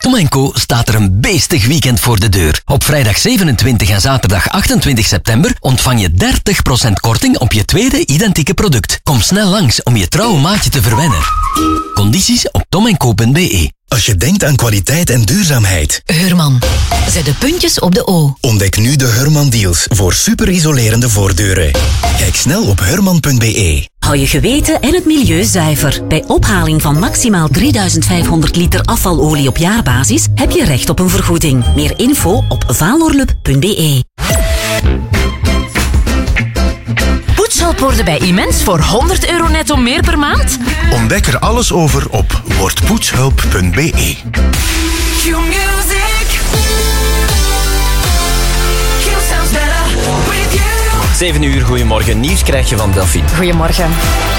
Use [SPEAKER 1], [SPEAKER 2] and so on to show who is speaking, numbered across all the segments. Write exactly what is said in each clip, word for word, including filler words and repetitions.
[SPEAKER 1] Tom en Co staat er een beestig weekend voor de deur. Op vrijdag zevenentwintig en zaterdag achtentwintig september ontvang je dertig procent korting op je tweede identieke product. Kom snel langs om je trouwe maatje te verwennen. Condities op tom en co punt b e.
[SPEAKER 2] Als je denkt aan kwaliteit en duurzaamheid.
[SPEAKER 3] Hurman. Zet de puntjes op de O.
[SPEAKER 2] Ontdek nu de Hurman deals voor superisolerende voordeuren. Kijk snel op hurman punt b e.
[SPEAKER 4] Hou je geweten en het milieu zuiver. Bij ophaling van maximaal drieduizend vijfhonderd liter afvalolie op jaarbasis heb je recht op een vergoeding. Meer info op valorlub punt b e.
[SPEAKER 3] Poetshulp worden bij Immens voor honderd euro netto meer per maand?
[SPEAKER 5] Ontdek er alles over op wordpoetshulp punt b e.
[SPEAKER 6] zeven uur, goedemorgen. Nieuws krijg je van Delphine.
[SPEAKER 7] Goedemorgen.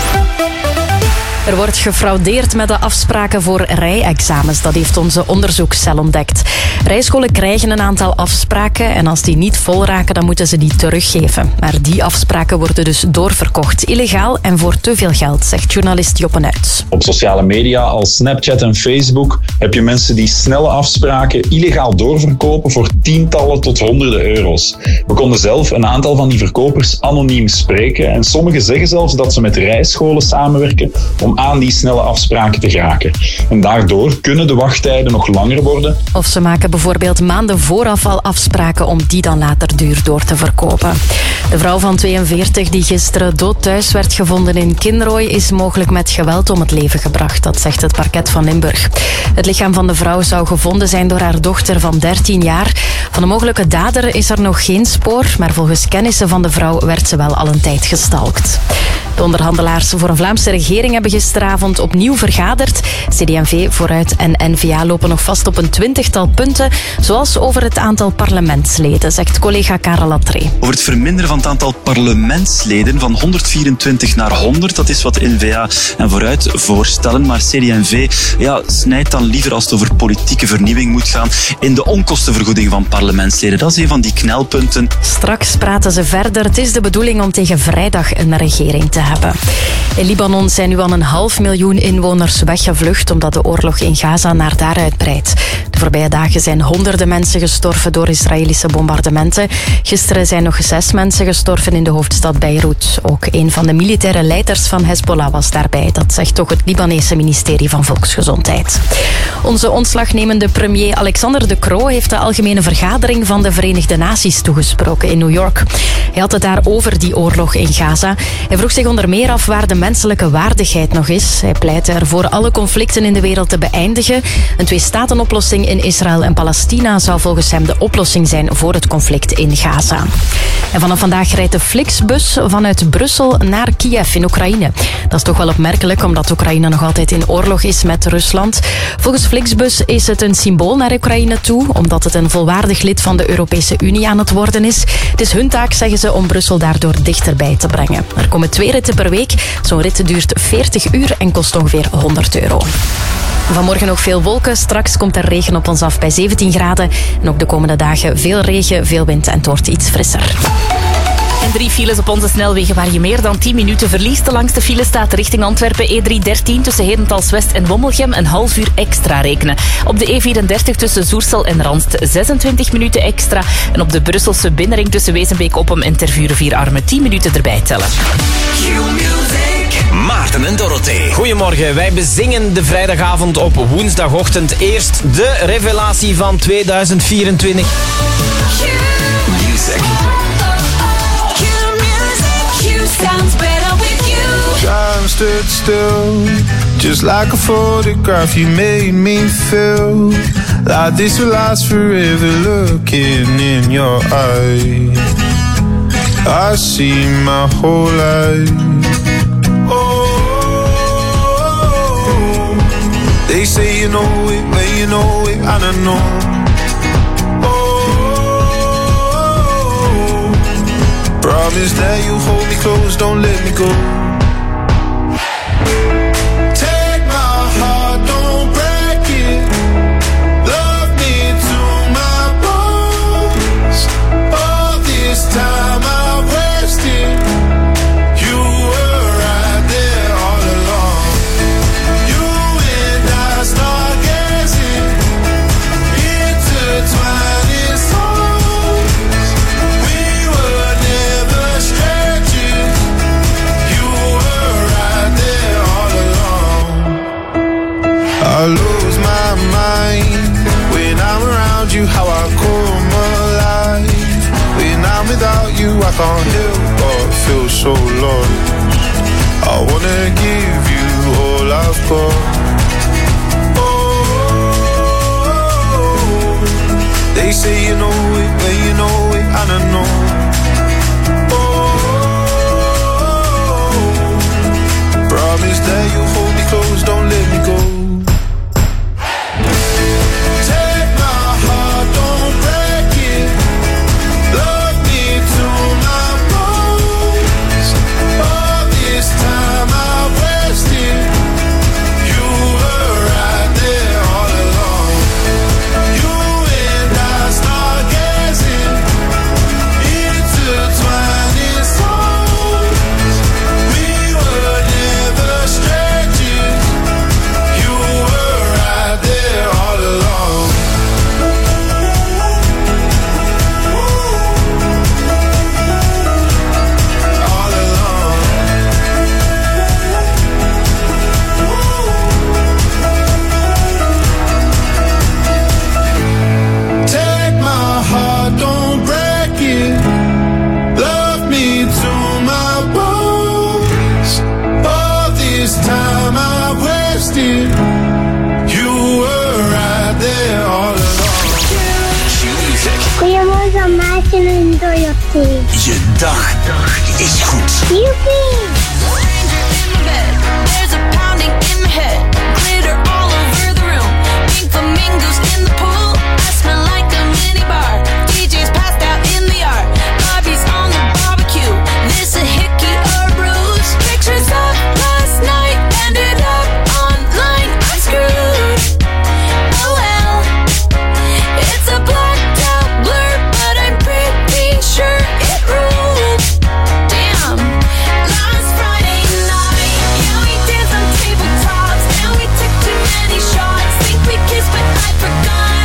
[SPEAKER 7] Er wordt gefraudeerd met de afspraken voor rijexamens. Dat heeft onze onderzoekscel ontdekt. Rijscholen krijgen een aantal afspraken en als die niet vol raken, dan moeten ze die teruggeven. Maar die afspraken worden dus doorverkocht. Illegaal en voor te veel geld, zegt journalist Joppe Nuits.
[SPEAKER 8] Op sociale media als Snapchat en Facebook heb je mensen die snelle afspraken illegaal doorverkopen voor tientallen tot honderden euro's. We konden zelf een aantal van die verkopers anoniem spreken en sommigen zeggen zelfs dat ze met rijscholen samenwerken om aan die snelle afspraken te geraken. En daardoor kunnen de wachttijden nog langer worden.
[SPEAKER 7] Of ze maken bijvoorbeeld maanden vooraf al afspraken om die dan later duur door te verkopen. De vrouw van tweeënveertig die gisteren dood thuis werd gevonden in Kinrooi is mogelijk met geweld om het leven gebracht. Dat zegt het parket van Limburg. Het lichaam van de vrouw zou gevonden zijn door haar dochter van dertien jaar. Van de mogelijke dader is er nog geen spoor, maar volgens kennissen van de vrouw werd ze wel al een tijd gestalkt. De onderhandelaars voor een Vlaamse regering hebben gisteravond opnieuw vergaderd. C D en V, Vooruit en N V A lopen nog vast op een twintigtal punten, zoals over het aantal parlementsleden, zegt collega Karel Latree.
[SPEAKER 9] Over het verminderen van het aantal parlementsleden van honderdvierentwintig naar honderd, dat is wat N V A en Vooruit voorstellen, maar C D en V ja, snijdt dan liever als het over politieke vernieuwing moet gaan in de onkostenvergoeding van parlementsleden. Dat is een van die knelpunten.
[SPEAKER 7] Straks praten ze verder. Het is de bedoeling om tegen vrijdag een regering te hebben. In Libanon zijn nu al een half miljoen inwoners weggevlucht omdat de oorlog in Gaza naar daar uitbreidt. De voorbije dagen zijn honderden mensen gestorven door Israëlische bombardementen. Gisteren zijn nog zes mensen gestorven in de hoofdstad Beirut. Ook een van de militaire leiders van Hezbollah was daarbij. Dat zegt toch het Libanese ministerie van Volksgezondheid. Onze ontslagnemende premier Alexander De Croo heeft de algemene vergadering van de Verenigde Naties toegesproken in New York. Hij had het daar over die oorlog in Gaza. Hij vroeg zich onder meer af waar de menselijke waardigheid nog is. Hij pleitte ervoor alle conflicten in de wereld te beëindigen. Een twee-statenoplossing in Israël en Palestina zou volgens hem de oplossing zijn voor het conflict in Gaza. En vanaf vandaag rijdt de Flixbus vanuit Brussel naar Kiev in Oekraïne. Dat is toch wel opmerkelijk, omdat Oekraïne nog altijd in oorlog is met Rusland. Volgens Flixbus is het een symbool naar Oekraïne toe, omdat het een volwaardig lid van de Europese Unie aan het worden is. Het is hun taak, zeggen ze, om Brussel daardoor dichterbij te brengen. Er komen twee ritten per week. Zo'n rit duurt veertig uur en kost ongeveer honderd euro. Vanmorgen nog veel wolken. Straks komt er regen op ons af bij zeventien graden. En ook de komende dagen veel regen, veel wind en het wordt iets frisser.
[SPEAKER 3] En drie files op onze snelwegen waar je meer dan tien minuten verliest. De langste file staat richting Antwerpen E drie dertien tussen Herentals West en Wommelgem. Een half uur extra rekenen. Op de E vierendertig tussen Zoersel en Randst zesentwintig minuten extra. En op de Brusselse binnenring tussen Wezenbeek-Oppem en Tervuren-Vierarmen tien minuten erbij tellen.
[SPEAKER 1] Maarten en Dorothee.
[SPEAKER 6] Goedemorgen, wij bezingen de vrijdagavond op woensdagochtend. Eerst de revelatie van tweeduizend vierentwintig.
[SPEAKER 1] Music.
[SPEAKER 10] Sounds better with you.
[SPEAKER 11] Time stood still, just like a photograph. You made me feel like this will last forever. Looking in your eyes, I see my whole life. Oh, they say you know it, well you know it, and I know. Promise that you hold me close, don't let me go. Take my heart, don't break it. Love me to my bones. All this time I wasted. You were right there all along. You and I stargazing. can't help but feel so lost. I wanna give you all I've got. Oh, they say you know it when you know it, and I know. Oh, promise that you'll hold me close, don't let me go.
[SPEAKER 12] Goedemorgen, Maarten en Dorothy.
[SPEAKER 13] Je dag is goed.
[SPEAKER 12] Joepie!
[SPEAKER 10] There's a pounding in my head, glitter all over the room, pink flamingos in the pool. I smell like a mini bar. D J's passed out in the yard, Bobby's on the barbecue. This a hickey or ruse? Pictures of last night ended up online. I'm screwed. Oh well, it's a blacked out blur, but I'm pretty sure it ruled. Damn, last Friday night, yeah, we danced on tabletops, and we took too many shots. Think we kissed, but I forgot.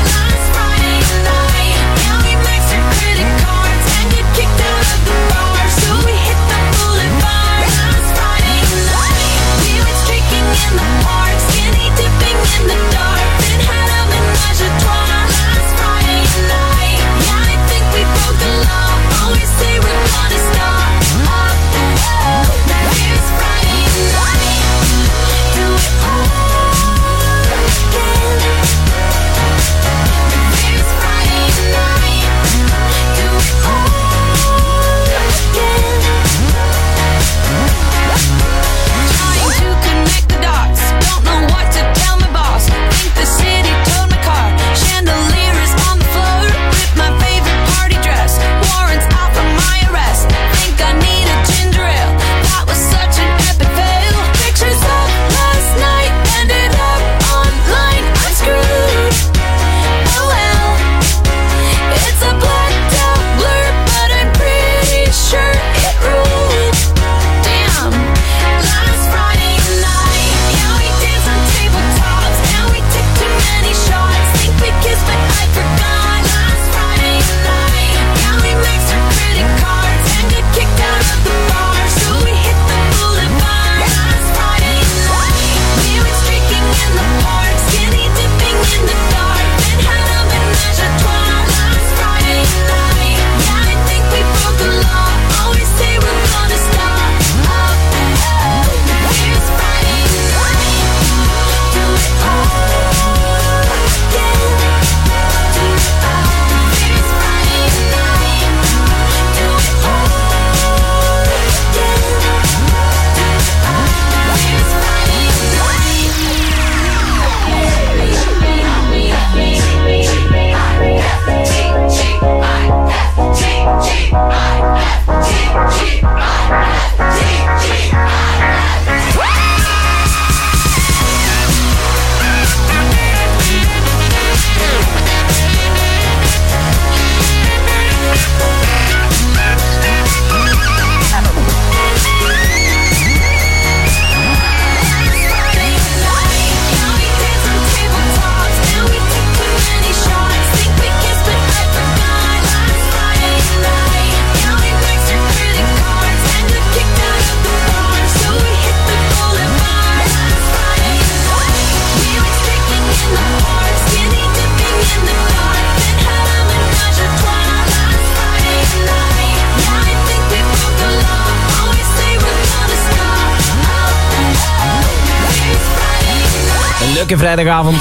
[SPEAKER 6] leuke vrijdagavond.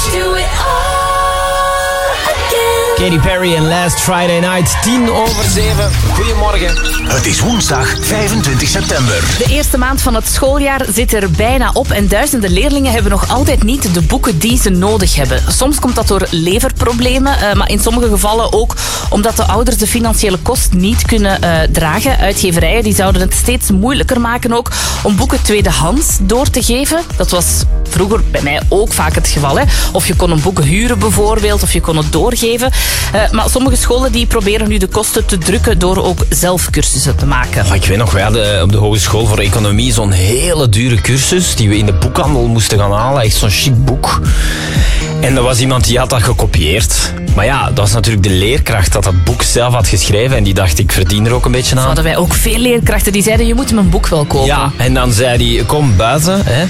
[SPEAKER 6] Katy Perry en Last Friday Night, tien over zeven. Goedemorgen.
[SPEAKER 13] Het is woensdag vijfentwintig september.
[SPEAKER 3] De eerste maand van het schooljaar zit er bijna op en duizenden leerlingen hebben nog altijd niet de boeken die ze nodig hebben. Soms komt dat door leverproblemen, uh, maar in sommige gevallen ook omdat de ouders de financiële kost niet kunnen uh, dragen. Uitgeverijen die zouden het steeds moeilijker maken ook om boeken tweedehands door te geven. Dat was vroeger bij mij ook vaak het geval. Hè. Of je kon een boek huren bijvoorbeeld, of je kon het doorgeven. Uh, maar sommige scholen die proberen nu de kosten te drukken door ook zelf cursussen te maken.
[SPEAKER 6] Oh, ik weet nog, we hadden op de Hogeschool voor Economie zo'n hele dure cursus die we in de boekhandel moesten gaan halen. Echt zo'n chic boek. En er was iemand die had dat gekopieerd. Maar ja, dat was natuurlijk de leerkracht dat dat boek zelf had geschreven. En die dacht, ik verdien er ook een beetje aan.
[SPEAKER 3] Zo hadden wij ook veel leerkrachten die zeiden, je moet mijn boek wel kopen.
[SPEAKER 6] Ja, en dan zei hij, kom buiten, hè.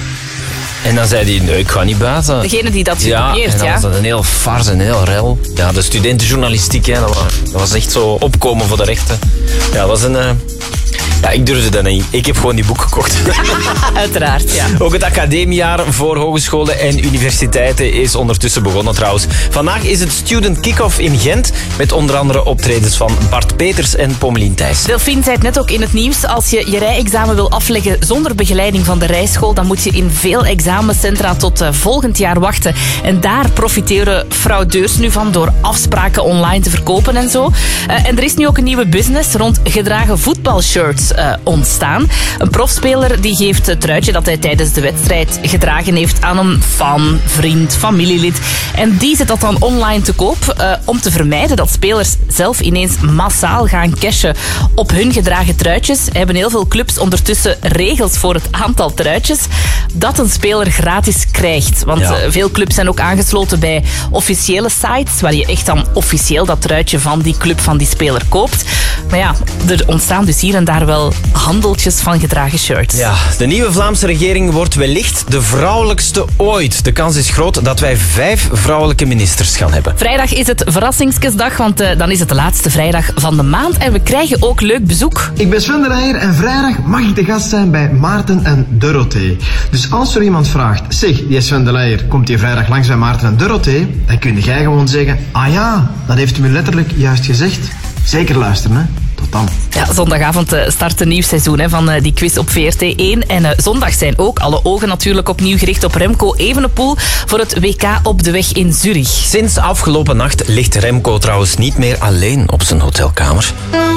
[SPEAKER 6] En dan zei hij, nee, ik ga niet buiten.
[SPEAKER 3] Degene die dat
[SPEAKER 6] ja,
[SPEAKER 3] gekopieerd, ja.
[SPEAKER 6] En dan was dat een heel farce, een heel rel. Ja, de studentenjournalistiek, hè, dat, was, dat was echt zo opkomen voor de rechten. Ja, dat was een... Uh... Ja, ik durfde dat niet. Ik heb gewoon die boek gekocht.
[SPEAKER 3] Uiteraard, ja.
[SPEAKER 6] Ook het academiejaar voor hogescholen en universiteiten is ondertussen begonnen trouwens. Vandaag is het Student Kick-Off in Gent met onder andere optredens van Bart Peters en Pommelien Thijs.
[SPEAKER 3] Delphine zei het net ook in het nieuws. Als je je rijexamen wil afleggen zonder begeleiding van de rijschool, dan moet je in veel examencentra tot uh, volgend jaar wachten. En daar profiteren fraudeurs nu van door afspraken online te verkopen en zo. Uh, en er is nu ook een nieuwe business rond gedragen voetbalshirts Uh, ontstaan. Een profspeler die geeft het truitje dat hij tijdens de wedstrijd gedragen heeft aan een fan, vriend, familielid. En die zet dat dan online te koop uh, om te vermijden dat spelers zelf ineens massaal gaan cashen op hun gedragen truitjes. Hebben heel veel clubs ondertussen regels voor het aantal truitjes dat een speler gratis krijgt. Want ja. uh, veel clubs zijn ook aangesloten bij officiële sites waar je echt dan officieel dat truitje van die club, van die speler koopt. Maar ja, er ontstaan dus hier en daar wel handeltjes van gedragen shirts.
[SPEAKER 6] Ja, de nieuwe Vlaamse regering wordt wellicht de vrouwelijkste ooit. De kans is groot dat wij vijf vrouwelijke ministers gaan hebben.
[SPEAKER 3] Vrijdag is het verrassingsdag, want uh, dan is het de laatste vrijdag van de maand en we krijgen ook leuk bezoek.
[SPEAKER 14] Ik ben Sven de Leijer en vrijdag mag ik de gast zijn bij Maarten en Dorothee. Dus als er iemand vraagt, zeg, die Sven de Leijer, komt die vrijdag langs bij Maarten en Dorothee, dan kun jij gewoon zeggen, ah ja, dat heeft u me letterlijk juist gezegd. Zeker luisteren, hè. Tot dan.
[SPEAKER 3] Ja, zondagavond uh, start een nieuw seizoen hè, van uh, die quiz op V R T één. En uh, zondag zijn ook alle ogen natuurlijk opnieuw gericht op Remco Evenepoel voor het W K op de weg in Zurich.
[SPEAKER 6] Sinds afgelopen nacht ligt Remco trouwens niet meer alleen op zijn hotelkamer.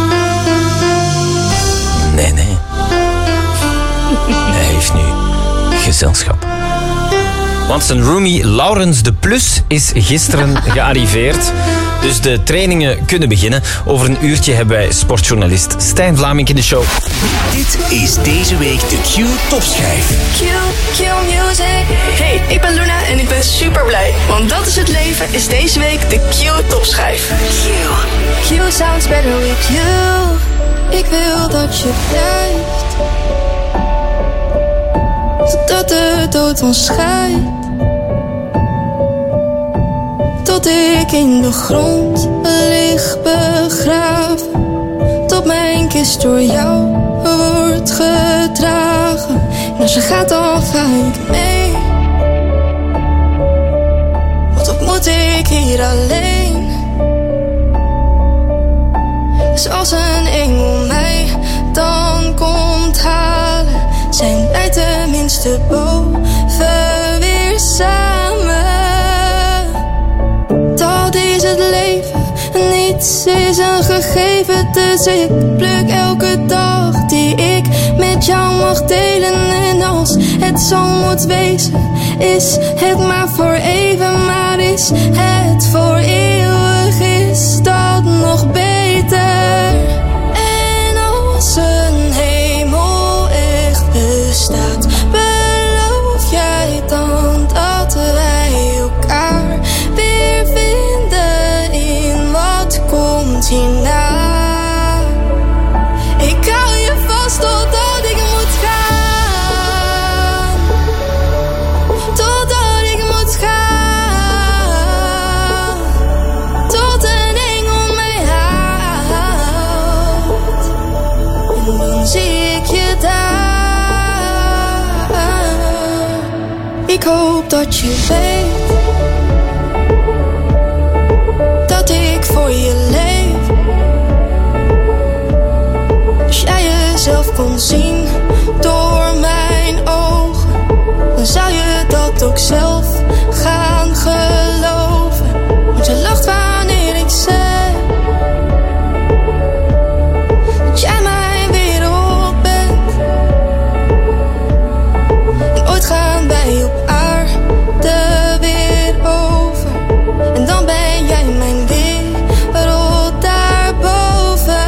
[SPEAKER 6] Nee, nee. Hij heeft nu gezelschap. Want zijn roomie Laurens de Plus is gisteren gearriveerd. Dus de trainingen kunnen beginnen. Over een uurtje hebben wij sportjournalist Stijn Vlamink in de show.
[SPEAKER 13] Dit is deze week de Q Topschijf.
[SPEAKER 15] Q, Q Music. Hey, ik ben Luna en ik ben super blij. Want dat is het leven, is deze week de Q Topschijf. Q. Q sounds better with you. Ik wil dat je blijft. Totdat de dood ons scheidt. Tot ik in de grond lig begraven. Tot mijn kist door jou wordt gedragen. En als je gaat dan ga ik mee. Want wat moet ik hier alleen? Dus als een engel mij dan komt halen, zijn wij tenminste boven weer samen. Dat is het leven, niets is een gegeven. Dus ik pluk elke dag die ik met jou mag delen. En als het zo moet wezen, is het maar voor even. Maar is het voor eeuwig, is dat nog beter. En als een hemel echt bestaat, beloof jij dan dat wij elkaar weer vinden in wat komt hierna? Ik hou je vast totdat ik moet gaan. Totdat ik moet gaan. Tot een engel mij haalt. En dan zie ik je daar. Ik hoop dat dat je weet dat ik voor je leef. Als jij jezelf kon zien door mijn ogen, dan zou je dat ook zelf gaan geloven. Want je lacht wanneer ik zeg dat jij mijn wereld bent. En ooit gaan wij op aarde weer over, en dan ben jij mijn wereld daarboven.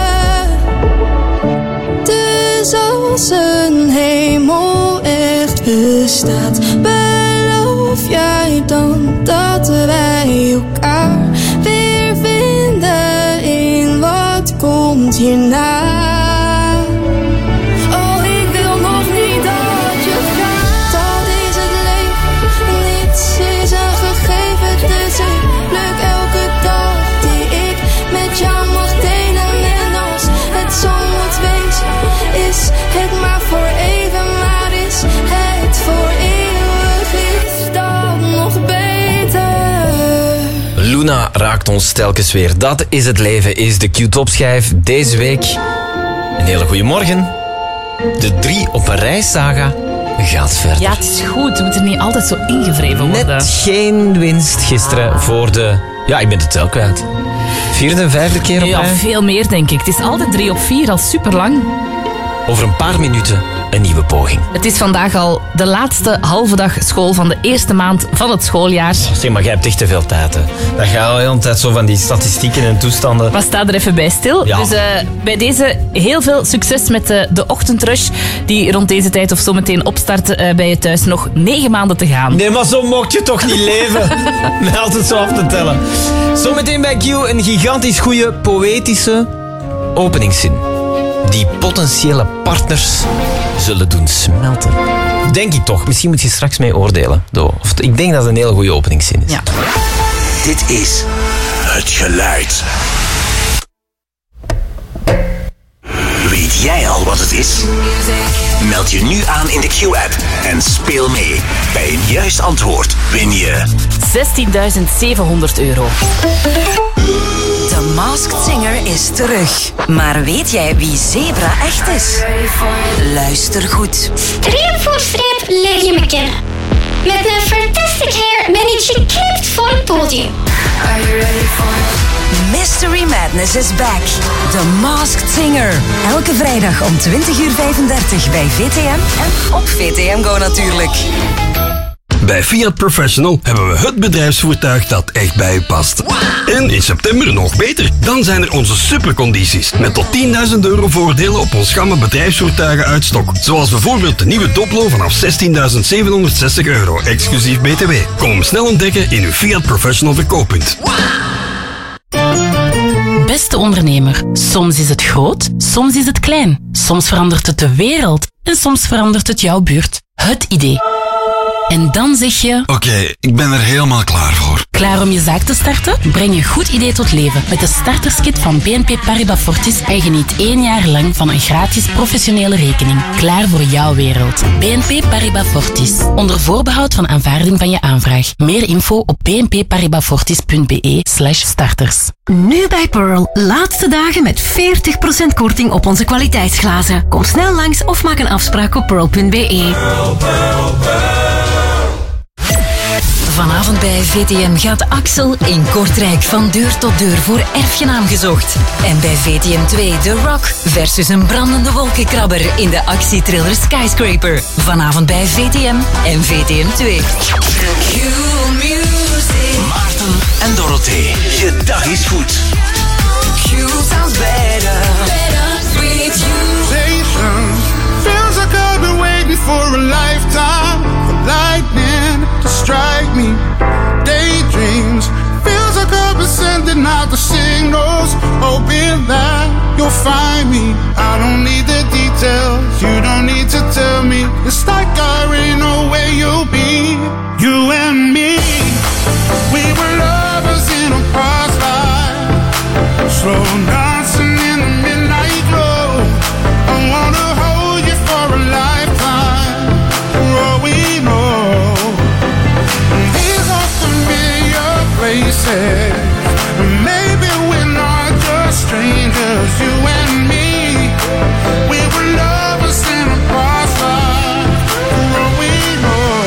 [SPEAKER 15] Dus als een hemel echt bestaat, beloof jij dan dat wij elkaar weer vinden in wat komt hierna? Oh, ik wil nog niet dat je gaat. Dat is het leven, niets is een gegeven. Dus ik pluk elke dag die ik met jou mag delen. En als het zo moet wezen, is het maar voor even. Maar is het voor eeuwig, is dat nog beter?
[SPEAKER 6] Luna raakt ons telkens weer. Dat is het leven, is de Q-topschijf. Deze week een hele goede morgen. De drie op een reis saga gaat verder.
[SPEAKER 3] Ja, het is goed. We moeten niet altijd zo ingevreven worden.
[SPEAKER 6] Net geen winst gisteren voor de... Ja, ik ben de tel kwijt. Vierde en vijfde keer op
[SPEAKER 3] Ja,
[SPEAKER 6] rij.
[SPEAKER 3] veel meer denk ik. Het is altijd drie op vier, al super lang.
[SPEAKER 6] Over een paar minuten een nieuwe poging.
[SPEAKER 3] Het is vandaag al de laatste halve dag school van de eerste maand van het schooljaar.
[SPEAKER 6] Zeg, maar jij hebt echt te veel tijd, hè. Dat gaat al de hele tijd zo van die statistieken en toestanden.
[SPEAKER 3] Maar sta er even bij stil.
[SPEAKER 6] Ja.
[SPEAKER 3] Dus uh, bij deze heel veel succes met de, de ochtendrush, die rond deze tijd of zo meteen opstart uh, bij je thuis. Nog negen maanden te gaan.
[SPEAKER 6] Nee, maar zo mocht je toch niet leven? Mij altijd zo af te tellen. Zometeen bij Q een gigantisch goede poëtische openingszin. Die potentiële partners zullen doen smelten. Denk ik toch. Misschien moet je straks mee oordelen. Do. Of, ik denk dat het een hele goede openingszin is.
[SPEAKER 3] Ja.
[SPEAKER 13] Dit is het geluid. Weet jij al wat het is? Meld je nu aan in de Q-app en speel mee. Bij een juist antwoord win je
[SPEAKER 3] zestienduizend zevenhonderd euro.
[SPEAKER 4] The Masked Singer is terug. Maar weet jij wie Zebra echt is? Luister goed.
[SPEAKER 12] Streep voor streep leer je me kennen. Met een fantastic hair ben ik geknipt voor het podium. Are you ready for it?
[SPEAKER 4] Mystery Madness is back. The Masked Singer. Elke vrijdag om twintig uur vijfendertig bij V T M en op V T M Go natuurlijk.
[SPEAKER 16] Bij Fiat Professional hebben we het bedrijfsvoertuig dat echt bij u past. En in september nog beter. Dan zijn er onze supercondities. Met tot tienduizend euro voordelen op ons gamma bedrijfsvoertuigen uit stok. Zoals bijvoorbeeld de nieuwe Doblo vanaf zestienduizend zevenhonderdzestig euro, exclusief B T W. Kom hem snel ontdekken in uw Fiat Professional verkooppunt.
[SPEAKER 17] Beste ondernemer, soms is het groot, soms is het klein. Soms verandert het de wereld en soms verandert het jouw buurt. Het idee. En dan zeg je...
[SPEAKER 18] Oké, okay, ik ben er helemaal klaar voor.
[SPEAKER 17] Klaar om je zaak te starten? Breng je goed idee tot leven met de starterskit van B N P Paribas Fortis en geniet één jaar lang van een gratis professionele rekening. Klaar voor jouw wereld. B N P Paribas Fortis. Onder voorbehoud van aanvaarding van je aanvraag. Meer info op bnpparibasfortis.be slash starters.
[SPEAKER 19] Nu bij Pearl. Laatste dagen met veertig procent korting op onze kwaliteitsglazen. Kom snel langs of maak een afspraak op pearl punt b e.
[SPEAKER 4] Vanavond bij V T M gaat Axel in Kortrijk van deur tot deur voor erfgenaam gezocht. En bij V T M twee The Rock versus een brandende wolkenkrabber in de actietriller Skyscraper. Vanavond bij V T M en V T M twee.
[SPEAKER 13] Maarten en Dorothee. Je dag is goed.
[SPEAKER 10] Q sounds better. Better with you.
[SPEAKER 11] Patience feels like I've been waiting for a lifetime for lightning to strike me. Daydreams feels like I've been sending out the signals, hoping that you'll find me. I don't need the details, you don't need to tell me. It's like I already know where you'll be. You and me, we were lovers in a past life, slow dancing in the midnight glow. I wanna hold you for a lifetime, for all we know. Maybe we're not just strangers, you and me. We were lovers in a past life, for all we know.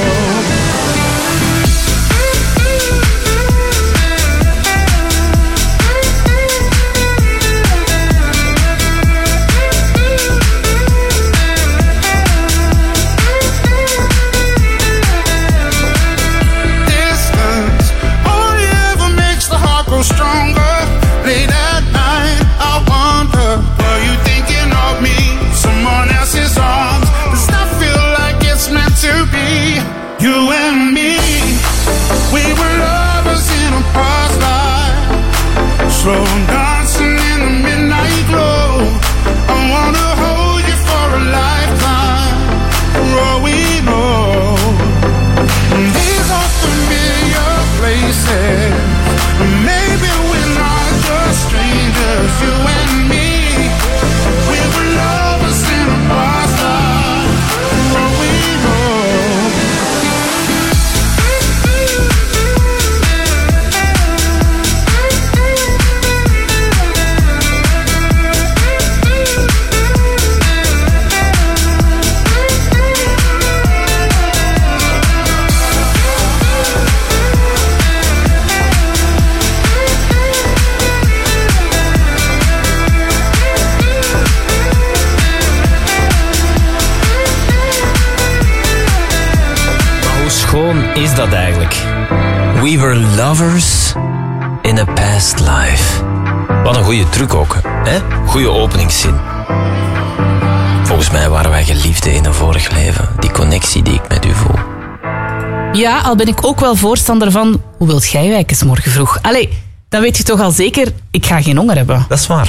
[SPEAKER 11] Distance only ever makes the heart grow stronger. Late at night, I wonder, were you thinking of me? Someone else's arms. Does that feel like it's meant to be? You and me, we were lovers in a past life. Slow dancing in the midnight glow. I wanna hold you for a lifetime, for all we know. These are familiar places. Maybe we're not just strangers, you and me. We were lovers in a past life, for all we know.
[SPEAKER 6] schoon is dat eigenlijk? We were lovers in a past life. Wat een goede truc ook, hè? Goeie openingszin. Volgens mij waren wij geliefden in een vorig leven. Die connectie die ik met u voel.
[SPEAKER 3] Ja, al ben ik ook wel voorstander van... Hoe wilt jij wijken morgen vroeg? Allee, dan weet je toch al zeker... Ik ga geen honger hebben.
[SPEAKER 6] Dat is waar.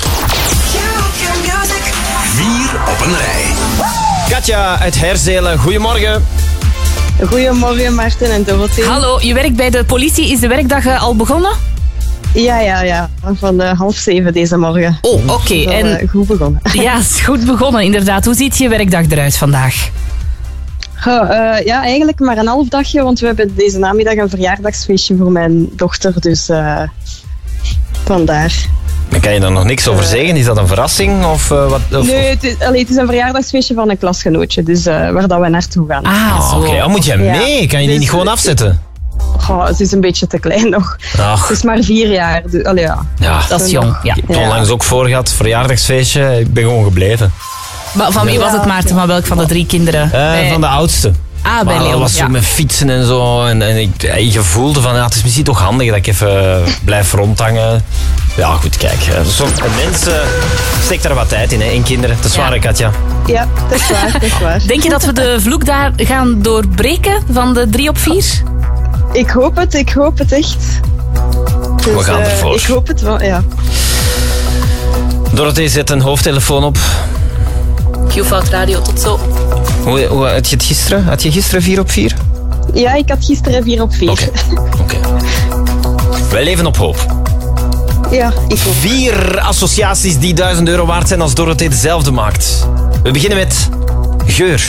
[SPEAKER 13] Vier op een rij.
[SPEAKER 6] Katja uit Herzelen, goedemorgen.
[SPEAKER 20] Goedemorgen Martin en Dorothee.
[SPEAKER 3] Hallo, je werkt bij de politie. Is de werkdag uh, al begonnen?
[SPEAKER 20] Ja, ja, ja. Van uh, half zeven deze morgen.
[SPEAKER 3] Oh, oké. Okay. En
[SPEAKER 20] uh, goed begonnen.
[SPEAKER 3] Ja, is goed begonnen, inderdaad. Hoe ziet je werkdag eruit vandaag?
[SPEAKER 20] Uh, uh, ja, eigenlijk maar een half dagje, want we hebben deze namiddag een verjaardagsfeestje voor mijn dochter, dus uh, vandaar.
[SPEAKER 6] Maar kan je daar nog niks over zeggen? Is dat een verrassing? Of, uh, wat, of,
[SPEAKER 20] nee, het is, allee, het is een verjaardagsfeestje van een klasgenootje, dus uh, waar dat we naartoe gaan.
[SPEAKER 6] Ah, oké. Okay. Oh, moet jij
[SPEAKER 20] ja.
[SPEAKER 6] mee? Kan je die
[SPEAKER 20] dus,
[SPEAKER 6] niet gewoon afzetten?
[SPEAKER 20] Oh, het is een beetje te klein nog.
[SPEAKER 6] Ach.
[SPEAKER 20] Het is maar vier jaar. Dus, allee, ja.
[SPEAKER 6] ja,
[SPEAKER 3] dat is jong. Ja.
[SPEAKER 6] Ik heb het onlangs ook voor gehad, verjaardagsfeestje. Ik ben gewoon gebleven.
[SPEAKER 3] Maar van wie was het, Maarten? Van welk van de drie kinderen?
[SPEAKER 6] Uh,
[SPEAKER 3] bij...
[SPEAKER 6] Van de oudste.
[SPEAKER 3] Ah, bij Leon.
[SPEAKER 6] Dat was zo
[SPEAKER 3] ja.
[SPEAKER 6] met fietsen en zo. En, en ik, je voelde van, ja, het is misschien toch handig dat ik even blijf rondhangen. Ja, goed, kijk. Zo, mensen, steek daar wat tijd in, hè, in kinderen. Dat is waar,
[SPEAKER 20] ja.
[SPEAKER 6] Katja.
[SPEAKER 20] Ja, dat is waar, dat is waar.
[SPEAKER 3] Denk je dat we de vloek daar gaan doorbreken van de drie op vier?
[SPEAKER 20] Ik hoop het, ik hoop het echt. Dus,
[SPEAKER 6] we gaan ervoor.
[SPEAKER 20] Uh, ik hoop het wel, ja.
[SPEAKER 6] Dorothee, zet een hoofdtelefoon op.
[SPEAKER 3] Q-Fout Radio, tot zo.
[SPEAKER 6] Hoe, hoe had je het gisteren? Had je gisteren vier op vier?
[SPEAKER 20] Ja, ik had gisteren vier op vier.
[SPEAKER 6] Oké. Okay. Okay. Wij leven op hoop.
[SPEAKER 20] Ja, ik hoop.
[SPEAKER 6] Vier associaties die duizend euro waard zijn als Dorothee dezelfde maakt. We beginnen met geur.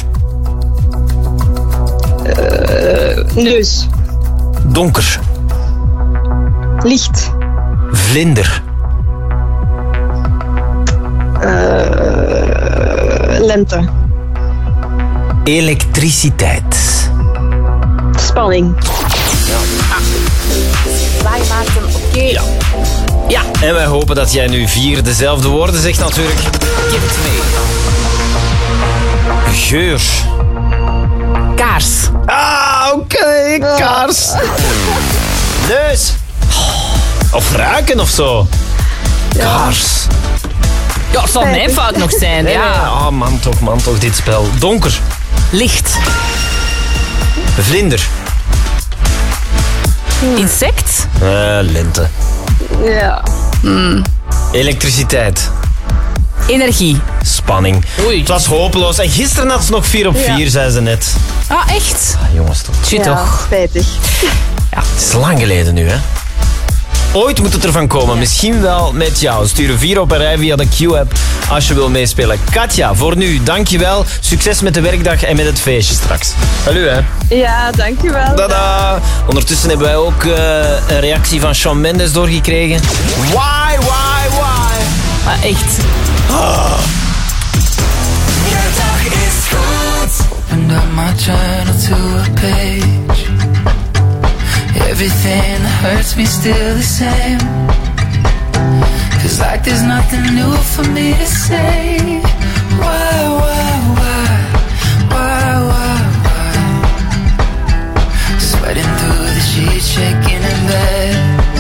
[SPEAKER 20] Uh, neus.
[SPEAKER 6] Donker.
[SPEAKER 20] Licht.
[SPEAKER 6] Vlinder.
[SPEAKER 20] Uh, lente.
[SPEAKER 6] Elektriciteit.
[SPEAKER 20] Spanning.
[SPEAKER 6] Ja.
[SPEAKER 3] Zwaai Maarten, oké. Okay.
[SPEAKER 6] Ja. Ja, en wij hopen dat jij nu vier dezelfde woorden zegt natuurlijk. Geef het mee. Geur.
[SPEAKER 3] Kaars.
[SPEAKER 6] Ah, oké, okay, kaars. Neus. Of ruiken of zo. Ja. Kaars.
[SPEAKER 3] Ja, het zal mijn fout nog zijn.
[SPEAKER 6] Nee,
[SPEAKER 3] ja.
[SPEAKER 6] Oh, man toch, man toch, dit spel. Donker.
[SPEAKER 3] Licht.
[SPEAKER 6] Vlinder.
[SPEAKER 3] Hmm. Insect.
[SPEAKER 6] Uh, lente.
[SPEAKER 20] Ja.
[SPEAKER 3] Hmm.
[SPEAKER 6] Elektriciteit.
[SPEAKER 3] Energie.
[SPEAKER 6] Spanning.
[SPEAKER 3] Oei.
[SPEAKER 6] Het was hopeloos. En gisteren had ze nog vier op vier, ja. zei ze net.
[SPEAKER 3] Ah, echt?
[SPEAKER 6] Ah, jongens toch.
[SPEAKER 3] Tjie,
[SPEAKER 20] ja,
[SPEAKER 3] toch.
[SPEAKER 20] spijtig.
[SPEAKER 6] Ja, het is lang geleden nu, hè? Ooit moet het ervan komen. Misschien wel met jou. Stuur vier op een rij via de Q-app als je wil meespelen. Katja, voor nu, dankjewel. Succes met de werkdag en met het feestje straks. Hallo, hè.
[SPEAKER 20] Ja, dankjewel.
[SPEAKER 6] Tada! Ondertussen hebben wij ook uh, een reactie van Shawn Mendes doorgekregen. Why, why, why?
[SPEAKER 3] Ah, echt.
[SPEAKER 6] Oh.
[SPEAKER 10] Je dag is goed.
[SPEAKER 21] Opened up my journal to a page. Everything that hurts me still the same. Feels like there's nothing new for me to say. Why, why, why, why, why, why? Sweating through the sheets, shaking in bed.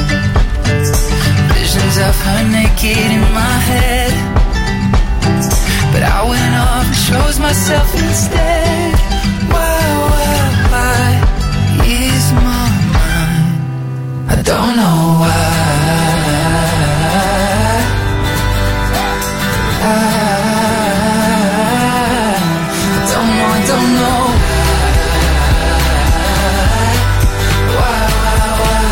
[SPEAKER 21] Visions of her naked in my head. But I went off and chose myself instead. Why, why, why is my mind? I don't know why. I, I don't know, I don't know why, why, why.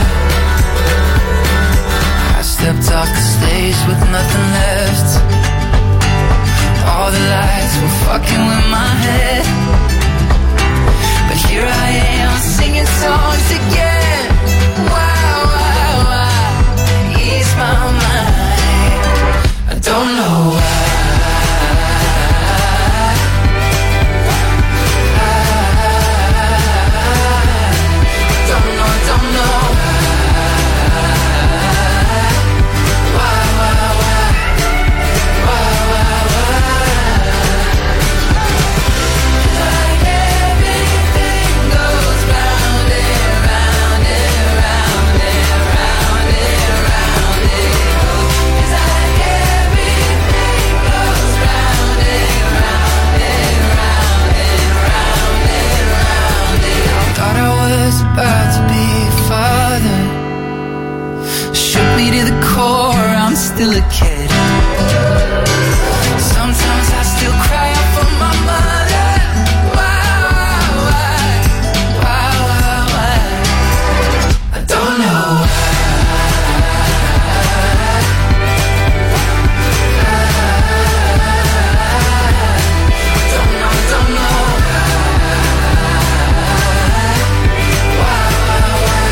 [SPEAKER 21] I stepped off the stage with nothing left. All the lights were fucking with my head. But here I am singing songs again. Why, why, why ease my mind? I don't know why. I don't know, I don't know why, why, why, why, why, why. Like everything goes round and round and round and round and round it goes. It's like everything goes round and round and round and round and round it. I thought I was about to be a father. Shook me to the core, I'm still a kid. Sometimes I still cry out for my mother. Why, why, why, why, why? I don't know why. I don't know, I don't know why, why, why,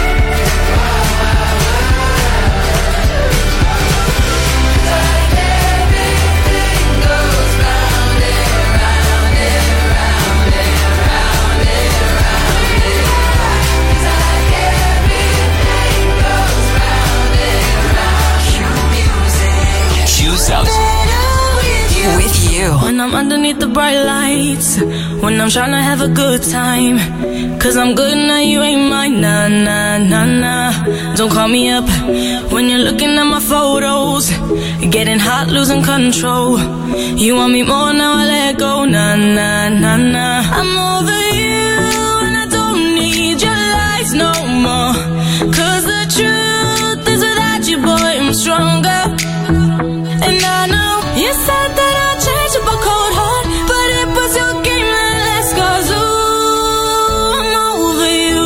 [SPEAKER 21] like everything goes round and round and round and round and round it. It's like everything goes round and round. Cue music.
[SPEAKER 13] Cue sounds.
[SPEAKER 10] With you.
[SPEAKER 15] When I'm underneath the bright lights, when I'm trying to have a good time, cause I'm good now, you ain't mine, nah, nah, nah, nah. Don't call me up when you're looking at my photos, getting hot, losing control. You want me more, now I let go, nah, nah, nah, nah. I'm over you and I don't need your lies no more, cause the truth is without you, boy, I'm stronger. And I know you said that I'd change up a cold heart, but it was your game that last, cause ooh, I'm over you.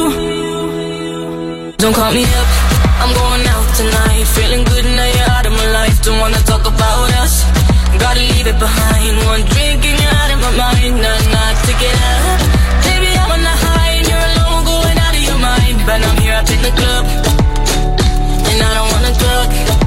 [SPEAKER 15] Don't call me up, I'm going out tonight, feeling good now you're out of my life. Don't wanna talk about us, gotta leave it behind. One drink and you're out of my mind, nah, nah, to get up. Baby, I'm on the high and you're alone, going out of your mind. But I'm here up in the club, and I don't wanna talk,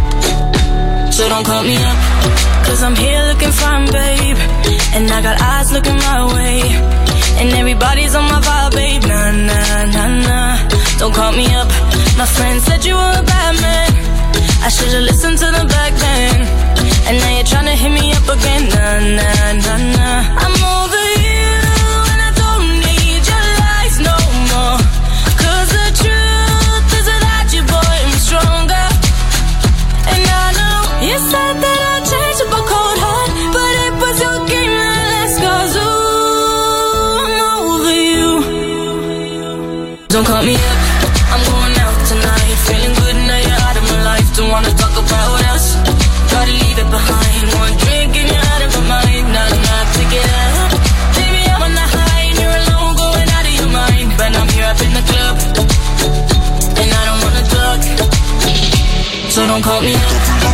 [SPEAKER 15] so don't call me up, cause I'm here looking fine, babe, and I got eyes looking my way, and everybody's on my vibe, babe, nah, nah, nah, nah. Don't call me up, my friend said you were a bad man, I should've listened to them back then, and now you're tryna hit me up again, nah, nah, nah, nah. I'm over you, and I don't need your lies no more, cause the truth is without you, boy, I'm stronger. And I know you said that I'd change up a cold heart, but it was your game that last, cause ooh, I'm over you. Don't call me up, I'm going out tonight, feeling good now you're out of my life. Don't wanna talk about us, gotta leave it behind. One drink and you're out of my mind, nah, nah, to get up. Baby, I'm on the high and you're alone, going out of your mind. But I'm here up in the club, and I don't wanna talk,
[SPEAKER 21] So don't call me up.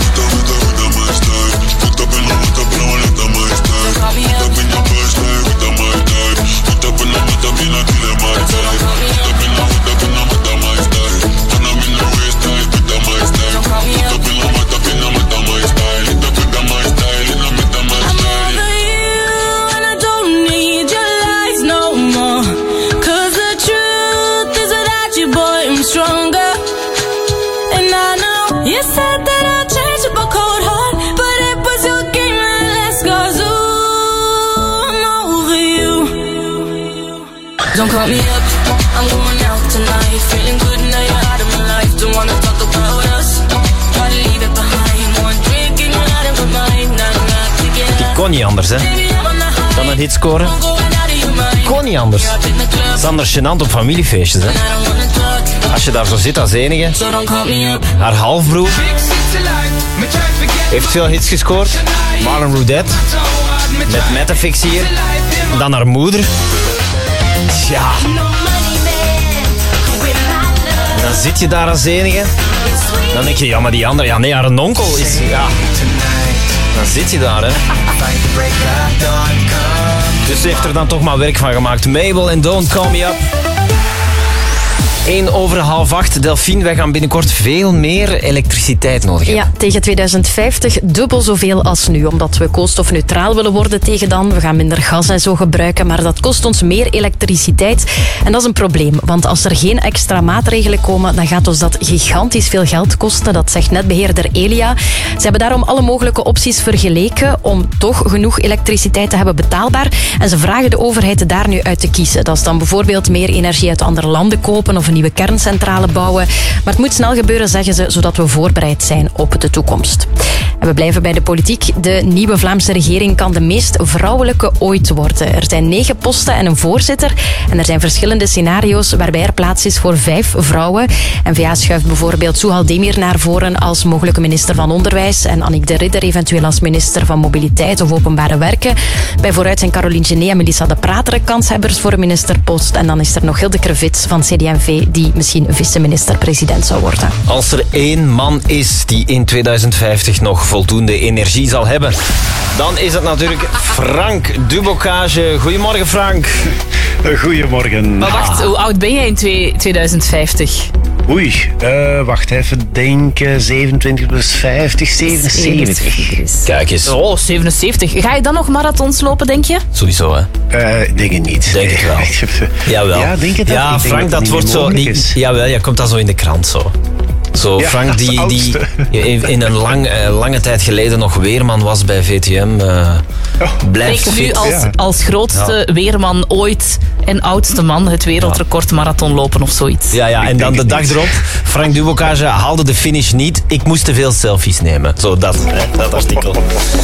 [SPEAKER 21] Don't call me up, I'm going out tonight. Feeling good now you're out of my life. Don't wanna talk about us, try to leave it behind. One drink and you're out of my mind. Nah, nah, kick it
[SPEAKER 6] Ik kon niet anders, hè. Dan een hit scoren. Ik kon niet anders. Dat is anders gênant op familiefeestjes, hè. Als je daar zo zit als enige. Haar halfbroer heeft veel hits gescoord. Marlon Roudette. Met Metafix hier. Dan haar moeder. Tja. En dan zit je daar als enige. Dan denk je, ja, maar die andere... Ja, nee, haar onkel is... Ja. Dan zit je daar, hè. Dus ze heeft er dan toch maar werk van gemaakt. Mabel en Don't Call Me Up. één over half acht. Delphine, wij gaan binnenkort veel meer elektriciteit nodig hebben.
[SPEAKER 7] Ja, tegen tweeduizend vijftig dubbel zoveel als nu. Omdat we koolstofneutraal willen worden tegen dan. We gaan minder gas en zo gebruiken. Maar dat kost ons meer elektriciteit. En dat is een probleem. Want als er geen extra maatregelen komen, dan gaat ons dat gigantisch veel geld kosten. Dat zegt netbeheerder Elia. Ze hebben daarom alle mogelijke opties vergeleken om toch genoeg elektriciteit te hebben betaalbaar. En ze vragen de overheid daar nu uit te kiezen. Dat is dan bijvoorbeeld meer energie uit andere landen kopen of een nieuwe kerncentrale bouwen. Maar het moet snel gebeuren, zeggen ze, zodat we voorbereid zijn op de toekomst. En we blijven bij de politiek. De nieuwe Vlaamse regering kan de meest vrouwelijke ooit worden. Er zijn negen posten en een voorzitter. En er zijn verschillende scenario's waarbij er plaats is voor vijf vrouwen. N V A schuift bijvoorbeeld Souhal Demir naar voren als mogelijke minister van Onderwijs en Annick de Ridder eventueel als minister van Mobiliteit of Openbare Werken. Bij Vooruit zijn Caroline Genet en Melissa de Prater kanshebbers voor een ministerpost. En dan is er nog Hilde Krevits van C D en V die misschien vice-minister-president zou worden.
[SPEAKER 6] Als er één man is die in tweeduizend vijftig nog voldoende energie zal hebben, dan is het natuurlijk Frank Dubocage. Goedemorgen, Frank.
[SPEAKER 2] Goedemorgen.
[SPEAKER 3] Maar wacht, hoe oud ben jij in tweeduizend vijftig?
[SPEAKER 2] Oei, uh, wacht even, denken, zevenentwintig plus vijftig, zevenenzeventig.
[SPEAKER 6] Kijk eens.
[SPEAKER 3] Oh, zevenenzeventig. Ga je dan nog marathons lopen, denk je?
[SPEAKER 6] Sowieso, hè?
[SPEAKER 2] Uh, denk het niet.
[SPEAKER 6] Denk het wel. Jawel.
[SPEAKER 2] Ja, denk het
[SPEAKER 6] Ja,
[SPEAKER 2] ik denk
[SPEAKER 6] Frank, dat,
[SPEAKER 2] dat
[SPEAKER 6] wordt zo... Die, jawel, je komt dan zo in de krant, zo. Zo,
[SPEAKER 2] Ja,
[SPEAKER 6] Frank, die,
[SPEAKER 2] als
[SPEAKER 6] die
[SPEAKER 2] oudste.
[SPEAKER 6] in een lang, uh, lange tijd geleden nog weerman was bij V T M, uh, blijft
[SPEAKER 3] Kijk, nu
[SPEAKER 6] fit.
[SPEAKER 3] als,
[SPEAKER 6] Ja.
[SPEAKER 3] als grootste
[SPEAKER 6] Ja.
[SPEAKER 3] weerman ooit en oudste man het wereldrecord marathon lopen of zoiets.
[SPEAKER 6] Ja, ja, en dan de dag erop, Frank Dubocage haalde de finish niet. Ik moest te veel selfies nemen. Zo, dat, hè, dat artikel.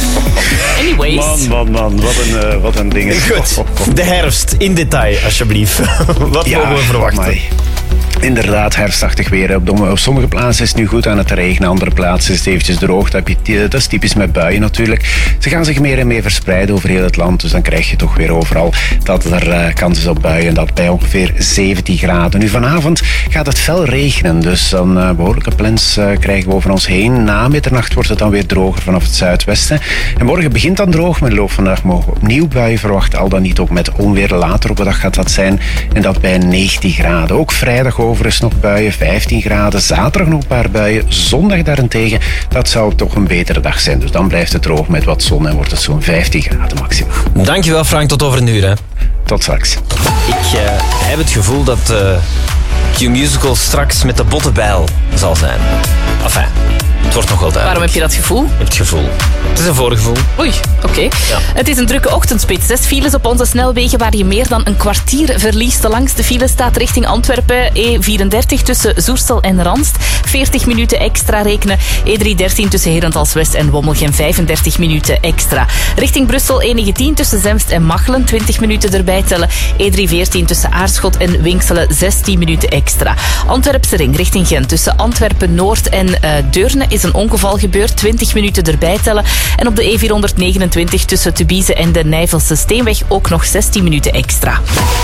[SPEAKER 3] Anyways.
[SPEAKER 2] Man, man, man, wat een, uh, wat een ding.
[SPEAKER 6] Goed, de herfst, in detail, alsjeblieft. Wat
[SPEAKER 2] Ja,
[SPEAKER 6] mogen we verwachten?
[SPEAKER 2] amai. Inderdaad, herfstachtig weer. Op, de- op sommige plaatsen is het nu goed aan het regenen, andere plaatsen is het eventjes droog. Dat, heb je, dat is typisch met buien natuurlijk. Ze gaan zich meer en meer verspreiden over heel het land, dus dan krijg je toch weer overal dat er uh, kans is op buien. En dat bij ongeveer zeventien graden. Nu vanavond gaat het fel regenen, dus dan uh, behoorlijke plens uh, krijgen we over ons heen. Na middernacht wordt het dan weer droger vanaf het zuidwesten. En morgen begint dan droog, maar de loop van de dag mogen we opnieuw buien verwachten. Al dan niet ook met onweer. Later op de dag gaat dat zijn en dat bij negentien graden. Ook vrijdag over is nog buien, vijftien graden. Zaterdag nog een paar buien. Zondag daarentegen, dat zou toch een betere dag zijn. Dus dan blijft het droog met wat zon en wordt het zo'n vijftien graden maximaal.
[SPEAKER 6] Dankjewel, Frank. Tot over een uur, hè.
[SPEAKER 2] Tot straks.
[SPEAKER 6] Ik uh, heb het gevoel dat uh, Q-Musical straks met de bottenbijl zal zijn. Enfin, het wordt nog wel duidelijk.
[SPEAKER 3] Waarom heb je dat gevoel?
[SPEAKER 6] Ik heb het gevoel. Het is een voorgevoel.
[SPEAKER 3] Oei, oké.
[SPEAKER 6] Ja.
[SPEAKER 3] Het is een drukke ochtendspits. Zes files op onze snelwegen waar je meer dan een kwartier verliest. De langste file staat richting Antwerpen. E vierendertig tussen Zoersel en Ranst. veertig minuten extra rekenen. E driehonderddertien tussen Herentals-West en Wommelgem. vijfendertig minuten extra. Richting Brussel E negentien tussen Zemst en Machelen. twintig minuten erbij tellen. E driehonderdveertien tussen Aarschot en Winkselen. zestien minuten extra. Antwerpse ring richting Gent. Tussen Antwerpen-Noord en uh, Deurne is een ongeval gebeurd. twintig minuten erbij tellen. En op de E vierhonderdnegenentwintig tussen Tubize en de Nijvelse Steenweg ook nog zestien minuten extra.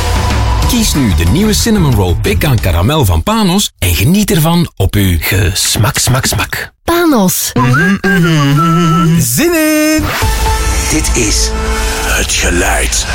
[SPEAKER 22] Kies nu de nieuwe Cinnamon Roll Pecan Caramel van Panos en geniet ervan op uw gesmak, smak, smak.
[SPEAKER 19] los.
[SPEAKER 13] Zin in! Dit is Het Geluid.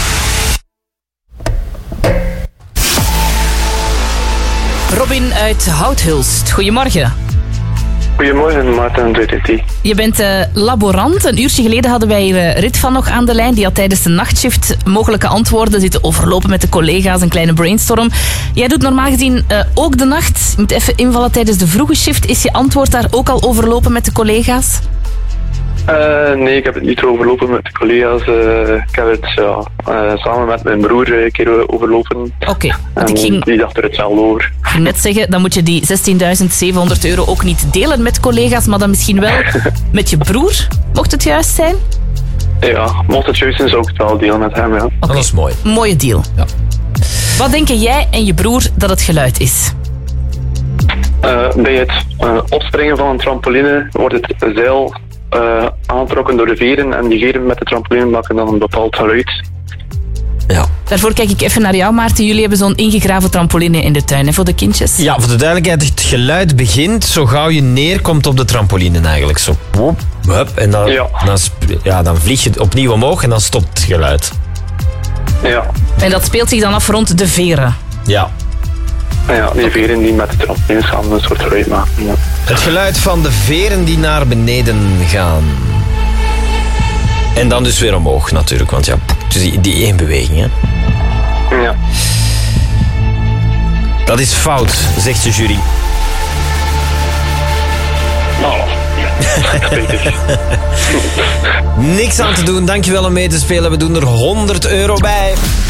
[SPEAKER 3] Robin uit Houthulst, goedemorgen.
[SPEAKER 5] Goedemorgen, Maarten D T T.
[SPEAKER 3] Je bent uh, laborant. Een uurtje geleden hadden wij hier uh, Rit van nog aan de lijn. Die had tijdens de nachtshift mogelijke antwoorden zitten overlopen met de collega's. Een kleine brainstorm. Jij doet normaal gezien uh, ook de nacht. Je moet even invallen tijdens de vroege shift. Is je antwoord daar ook al overlopen met de collega's?
[SPEAKER 5] Uh, nee, ik heb het niet overlopen met de collega's. Uh, ik heb het ja, uh, samen met mijn broer een keer overlopen.
[SPEAKER 3] Oké. Okay,
[SPEAKER 5] en
[SPEAKER 3] ik ging...
[SPEAKER 5] die dacht er hetzelfde over.
[SPEAKER 3] Ik ging net zeggen, dan moet je die zestienduizend zevenhonderd euro ook niet delen met collega's, maar dan misschien wel met je broer. Mocht het juist zijn?
[SPEAKER 5] Ja, mocht het juist zijn, zou ik het wel delen met hem, ja.
[SPEAKER 6] Okay. Dat is mooi.
[SPEAKER 3] Mooie deal. Ja. Wat denken jij en je broer dat het geluid is?
[SPEAKER 5] Uh, bij het uh, opspringen van een trampoline wordt het zeil uh, aangetrokken door de veren en die veren met de trampoline maken dan een bepaald geluid.
[SPEAKER 6] Ja.
[SPEAKER 3] Daarvoor kijk ik even naar jou, Maarten. Jullie hebben zo'n ingegraven trampoline in de tuin, hè, voor de kindjes.
[SPEAKER 6] Ja, voor de duidelijkheid, het geluid begint zo gauw je neerkomt op de trampoline eigenlijk. Zo, wop, hup, en dan,
[SPEAKER 5] ja.
[SPEAKER 6] Dan, ja, dan vlieg je opnieuw omhoog en dan stopt het geluid.
[SPEAKER 5] Ja.
[SPEAKER 3] En dat speelt zich dan af rond de veren?
[SPEAKER 6] Ja.
[SPEAKER 5] Ja, die veren die met de trampoline samen een soort geluid maken. Ja.
[SPEAKER 6] Het geluid van de veren die naar beneden gaan. En dan dus weer omhoog natuurlijk, want ja, dus die, die één beweging, hè.
[SPEAKER 5] Ja.
[SPEAKER 6] Dat is fout, zegt de jury.
[SPEAKER 5] Oh, ja.
[SPEAKER 6] Niks aan te doen, dankjewel om mee te spelen. We doen er honderd euro bij.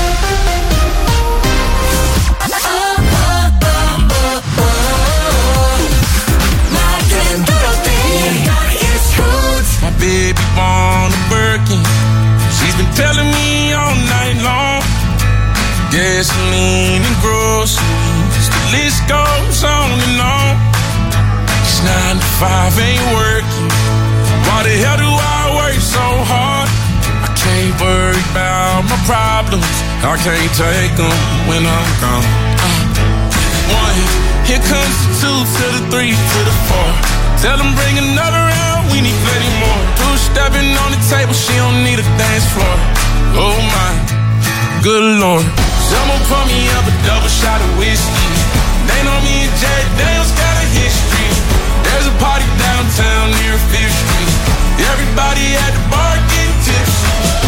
[SPEAKER 8] Baby born a Birkin. She's been telling me all night long. Gasoline and groceries, the list goes on and on. It's nine to five, ain't working. Why the hell do I work so hard? I can't worry about my problems. I can't take them when I'm gone. Uh, one, here comes the two to the three to the four. Tell them bring another round, we need plenty more. Two stepping on the table, she don't need a dance floor. Oh my, good lord. Someone pour me up a double shot of whiskey. They know me and Jack Daniels got a history. There's a party downtown near Fifth Street. Everybody at the bar getting tipsy.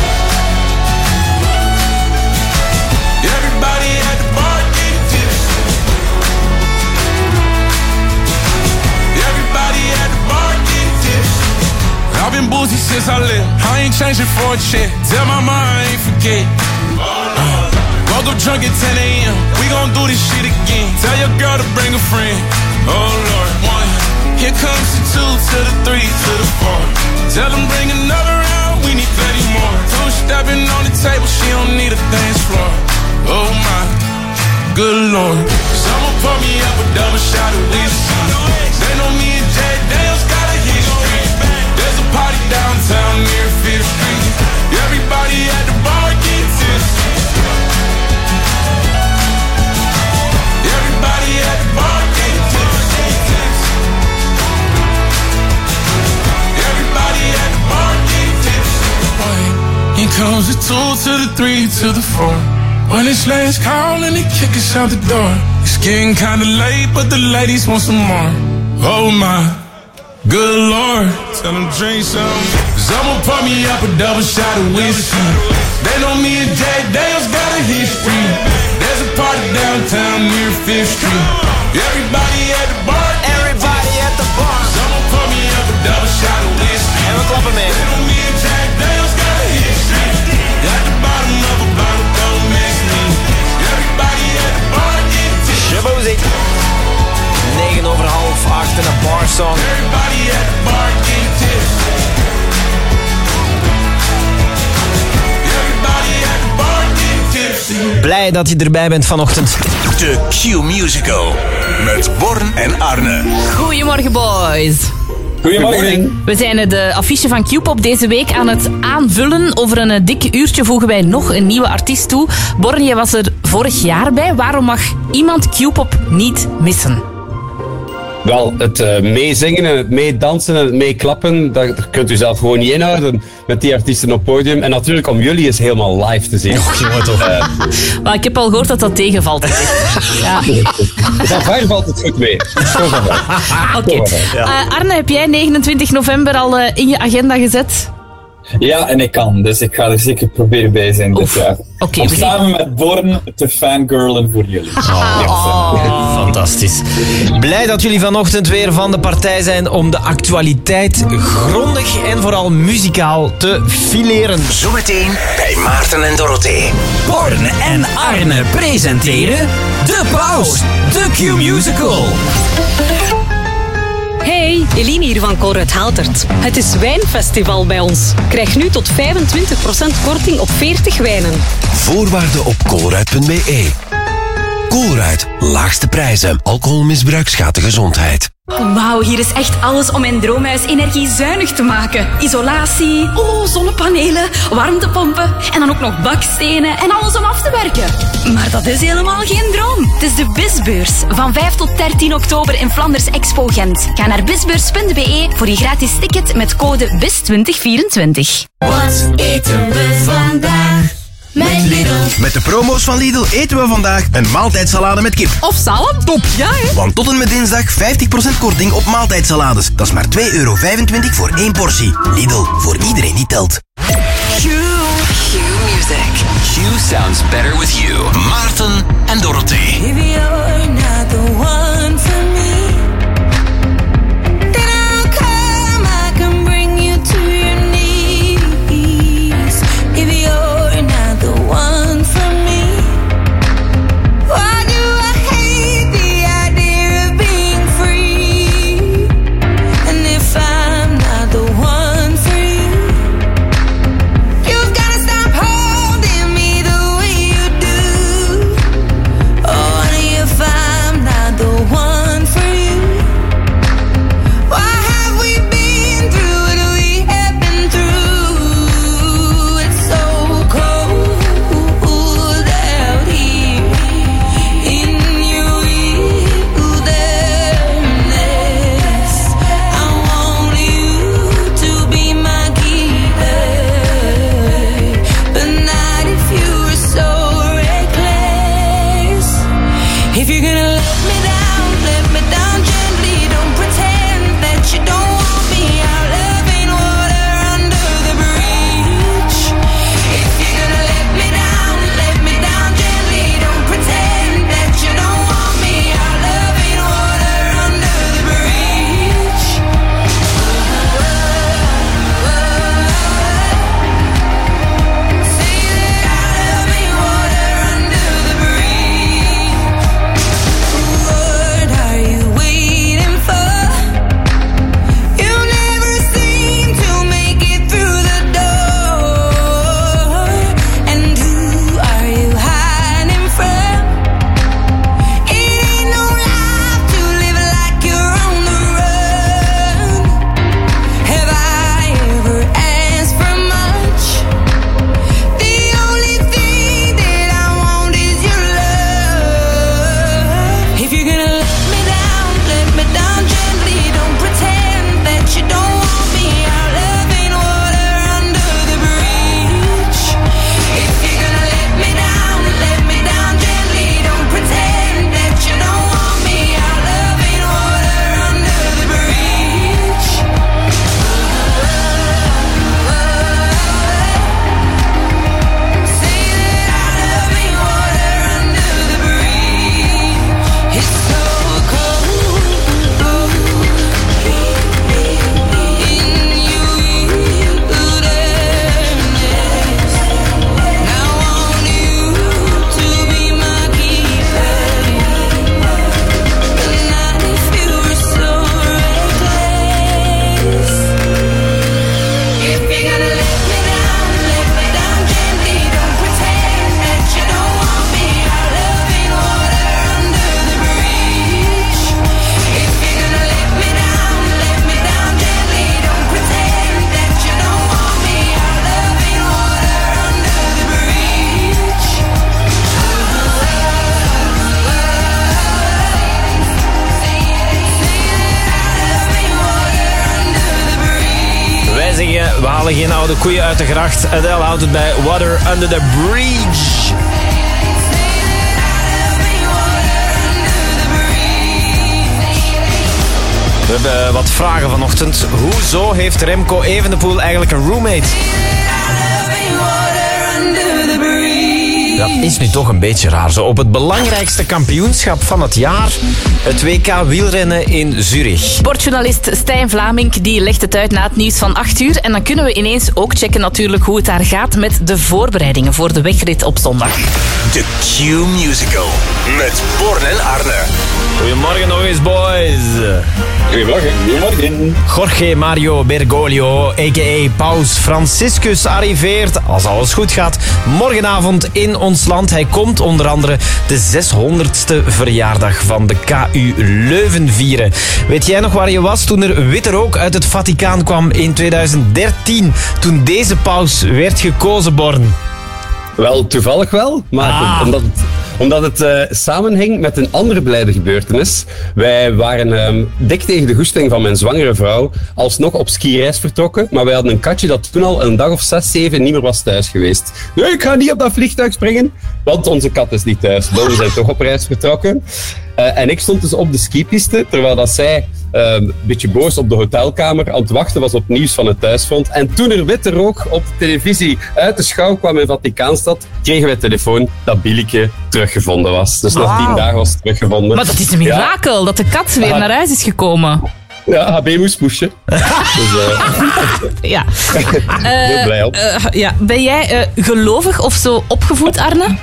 [SPEAKER 8] Everybody at the bar getting tipsy. Everybody at the bar getting tipsy. I've been boozy since I left. I ain't changing for a check. Tell my mom I ain't forget. Uh, woke up drunk at ten a.m. We gon' do this shit again. Tell your girl to bring a friend. Oh Lord, one. Here comes the two to the three to the four. Tell them bring another round. We need plenty more. Two stepping on the table. She don't need a dance floor. Oh my, good lord. Someone pour me up a double shot of whiskey. They know me and Jack Daniels got a history. There's a party downtown near Fifth Street. Everybody at the bar getting tipsy. Everybody at the bar getting tipsy. Everybody at the bar getting tipsy. Here comes the two to the three to the four. When it's last call and they kick us out the door. It's getting kinda late, but the ladies want some more. Oh my, good lord. Tell them drink some. Someone pour me up a double shot of whiskey. They know me and Jack Daniels got a history. There's a party downtown near Fifth Street. Everybody at the bar. Everybody at the bar. Someone pour me up a double shot of whiskey.
[SPEAKER 6] En we klappen mee.
[SPEAKER 8] They know me and Jack Daniels got a history. At the bottom of a bottle, don't miss me. Everybody at the bar getting tipsy.
[SPEAKER 6] Shabozi. negen over half acht en een bar song.
[SPEAKER 8] Everybody at the bar getting tipsy. Everybody at the bar getting tipsy.
[SPEAKER 6] Blij dat je erbij bent vanochtend.
[SPEAKER 13] De Q-musical met Born en Arne.
[SPEAKER 3] Goedemorgen, boys.
[SPEAKER 6] Goedemorgen.
[SPEAKER 3] We zijn de affiche van Q-pop deze week aan het aanvullen. Over een dik uurtje voegen wij nog een nieuwe artiest toe. Born, jij was er vorig jaar bij. Waarom mag iemand Q-pop niet missen?
[SPEAKER 1] Wel, het uh, meezingen en het meedansen en het meeklappen, daar, daar kunt u zelf gewoon niet inhouden met die artiesten op het podium. En natuurlijk om jullie is helemaal live te zien.
[SPEAKER 6] Och, jongen, toch.
[SPEAKER 1] Uh,
[SPEAKER 3] maar ik heb al gehoord dat dat tegenvalt. Ja.
[SPEAKER 1] Van ver valt het goed mee.
[SPEAKER 3] Oké. Okay. Uh, Arne, heb jij negenentwintig november al uh, in je agenda gezet?
[SPEAKER 9] Ja, en ik kan, dus ik ga er zeker proberen bij zijn dit jaar.
[SPEAKER 3] Okay,
[SPEAKER 9] Om samen met Born te fangirlen voor jullie.
[SPEAKER 6] Oh,
[SPEAKER 9] ja,
[SPEAKER 6] oh. Fantastisch. Blij dat jullie vanochtend weer van de partij zijn om de actualiteit grondig en vooral muzikaal te fileren.
[SPEAKER 13] Zometeen bij Maarten en Dorothee.
[SPEAKER 23] Born en Arne presenteren De Paus, de Q-musical.
[SPEAKER 24] Hey, Eline hier van Colruyt Haltert. Het is wijnfestival bij ons. Krijg nu tot vijfentwintig procent korting op veertig wijnen.
[SPEAKER 25] Voorwaarden op colruyt punt b e. Colruyt, laagste prijzen. Alcoholmisbruik schaadt de gezondheid.
[SPEAKER 26] Wauw, hier is echt alles om mijn droomhuis energiezuinig te maken. Isolatie, oh, zonnepanelen, warmtepompen en dan ook nog bakstenen en alles om af te werken. Maar dat is helemaal geen droom. Het is de Bizbeurs. Van vijf tot dertien oktober in Flanders Expo Gent. Ga naar bizbeurs punt b e voor je gratis ticket met code B I S twintig vierentwintig.
[SPEAKER 21] Wat eten we vandaag? Met Lidl.
[SPEAKER 27] Met de promo's van Lidl eten we vandaag een maaltijdsalade met kip.
[SPEAKER 26] Of zalm?
[SPEAKER 27] Top!
[SPEAKER 26] Ja, hè?
[SPEAKER 27] Want tot en met dinsdag vijftig procent korting op maaltijdsalades. Dat is maar twee euro vijfentwintig voor één portie. Lidl, voor iedereen die telt.
[SPEAKER 13] Q. Q Music. Q sounds better with you. Maarten en Dorothee.
[SPEAKER 21] If you're not the one for me, then I'll come, I can bring you to your knees. If you're not the one for me, why do I hate the idea of being free? And if I'm not the one for you, you've gotta stop holding me the way you do. Oh, and if I'm
[SPEAKER 6] zeggen, we halen geen oude koeien uit de gracht. Adele houdt het bij Water Under the Bridge. We hebben wat vragen vanochtend. Hoezo heeft Remco Evenepoel eigenlijk een roommate? Dat is nu toch een beetje raar. Zo op het belangrijkste kampioenschap van het jaar, het W K wielrennen in Zurich.
[SPEAKER 3] Sportjournalist Stijn Vlamink die legt het uit na het nieuws van acht uur. En dan kunnen we ineens ook checken natuurlijk hoe het daar gaat met de voorbereidingen voor de wegrit op zondag.
[SPEAKER 13] De Q-musical met Born en Arne.
[SPEAKER 6] Goedemorgen nog eens, boys.
[SPEAKER 9] Goedemorgen. Goedemorgen.
[SPEAKER 6] Jorge Mario Bergoglio, a k a. Paus Franciscus, arriveert, als alles goed gaat, morgenavond in ons land. Hij komt onder andere de zeshonderdste verjaardag van de K U Leuven vieren. Weet jij nog waar je was toen er witte rook uit het Vaticaan kwam in tweeduizend dertien, toen deze paus werd gekozen, Born?
[SPEAKER 1] Wel, toevallig wel, maar
[SPEAKER 6] Ah.
[SPEAKER 1] omdat het, omdat het uh, samenhing met een andere blijde gebeurtenis. Wij waren um, dik tegen de goesting van mijn zwangere vrouw alsnog op skireis vertrokken, maar wij hadden een katje dat toen al een dag of zes, zeven niet meer was thuis geweest. Nee, ik ga niet op dat vliegtuig springen, want onze kat is niet thuis. Dus we zijn toch op reis vertrokken. Uh, en ik stond dus op de skipiste, terwijl dat zij uh, een beetje boos op de hotelkamer aan het wachten was op nieuws van het thuisfront. En toen er witte rook op de televisie uit de schouw kwam in Vaticaanstad, kregen wij telefoon dat Bieleke teruggevonden was. Dus na
[SPEAKER 3] Wauw.
[SPEAKER 1] tien dagen was het teruggevonden.
[SPEAKER 3] Maar dat is een mirakel dat de kat weer
[SPEAKER 1] Ah.
[SPEAKER 3] naar huis is gekomen.
[SPEAKER 1] Ja, H B moest pushen. Dus, uh,
[SPEAKER 3] Ja.
[SPEAKER 1] heel blij op.
[SPEAKER 3] Eh, ja. Ben jij eh, gelovig of zo opgevoed, Arne?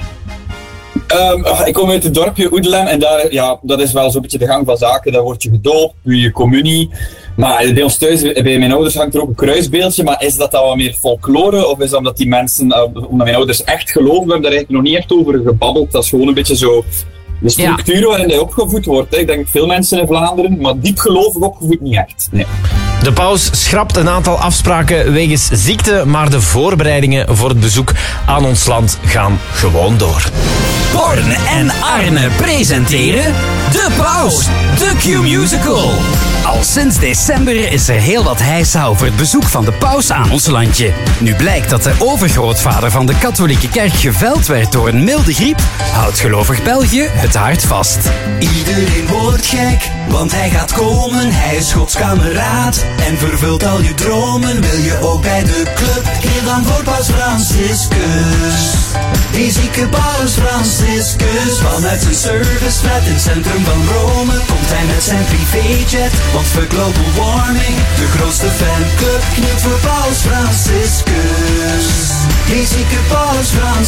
[SPEAKER 9] Ehm, ah, ik kom uit het dorpje Oedelem en daar, ja, dat is wel zo'n beetje de gang van zaken. Daar word je gedoopt, doe je communie. Maar bij ons thuis, bij mijn ouders hangt er ook een kruisbeeldje. Maar is dat dan wat meer folklore? Of is dat omdat die mensen, uh, omdat mijn ouders echt geloven? We hebben daar eigenlijk nog niet echt over gebabbeld. Dat is gewoon een beetje zo de structuur waarin hij opgevoed wordt. Hè. Ik denk veel mensen in Vlaanderen, maar diep gelovig opgevoed niet echt. Nee.
[SPEAKER 6] De paus schrapt een aantal afspraken wegens ziekte, maar de voorbereidingen voor het bezoek aan ons land gaan gewoon door.
[SPEAKER 23] Born en Arne presenteren De Paus, de Q-musical. Al sinds december is er heel wat heisa over het bezoek van de paus aan ons landje. Nu blijkt dat de overgrootvader van de katholieke kerk geveld werd door een milde griep, houdt gelovig België het hart vast.
[SPEAKER 4] Iedereen wordt gek, want hij gaat komen. Hij is Gods kameraad en vervult al je dromen. Wil je ook bij de club? Keer dan voor Paus Franciscus. Die zieke Paus Franciscus. Vanuit zijn serviceflat in het centrum van Rome komt hij met zijn privéjet. Want fuck global warming, de grootste fanclub knielt voor Paus Franciscus. Die zieke Paus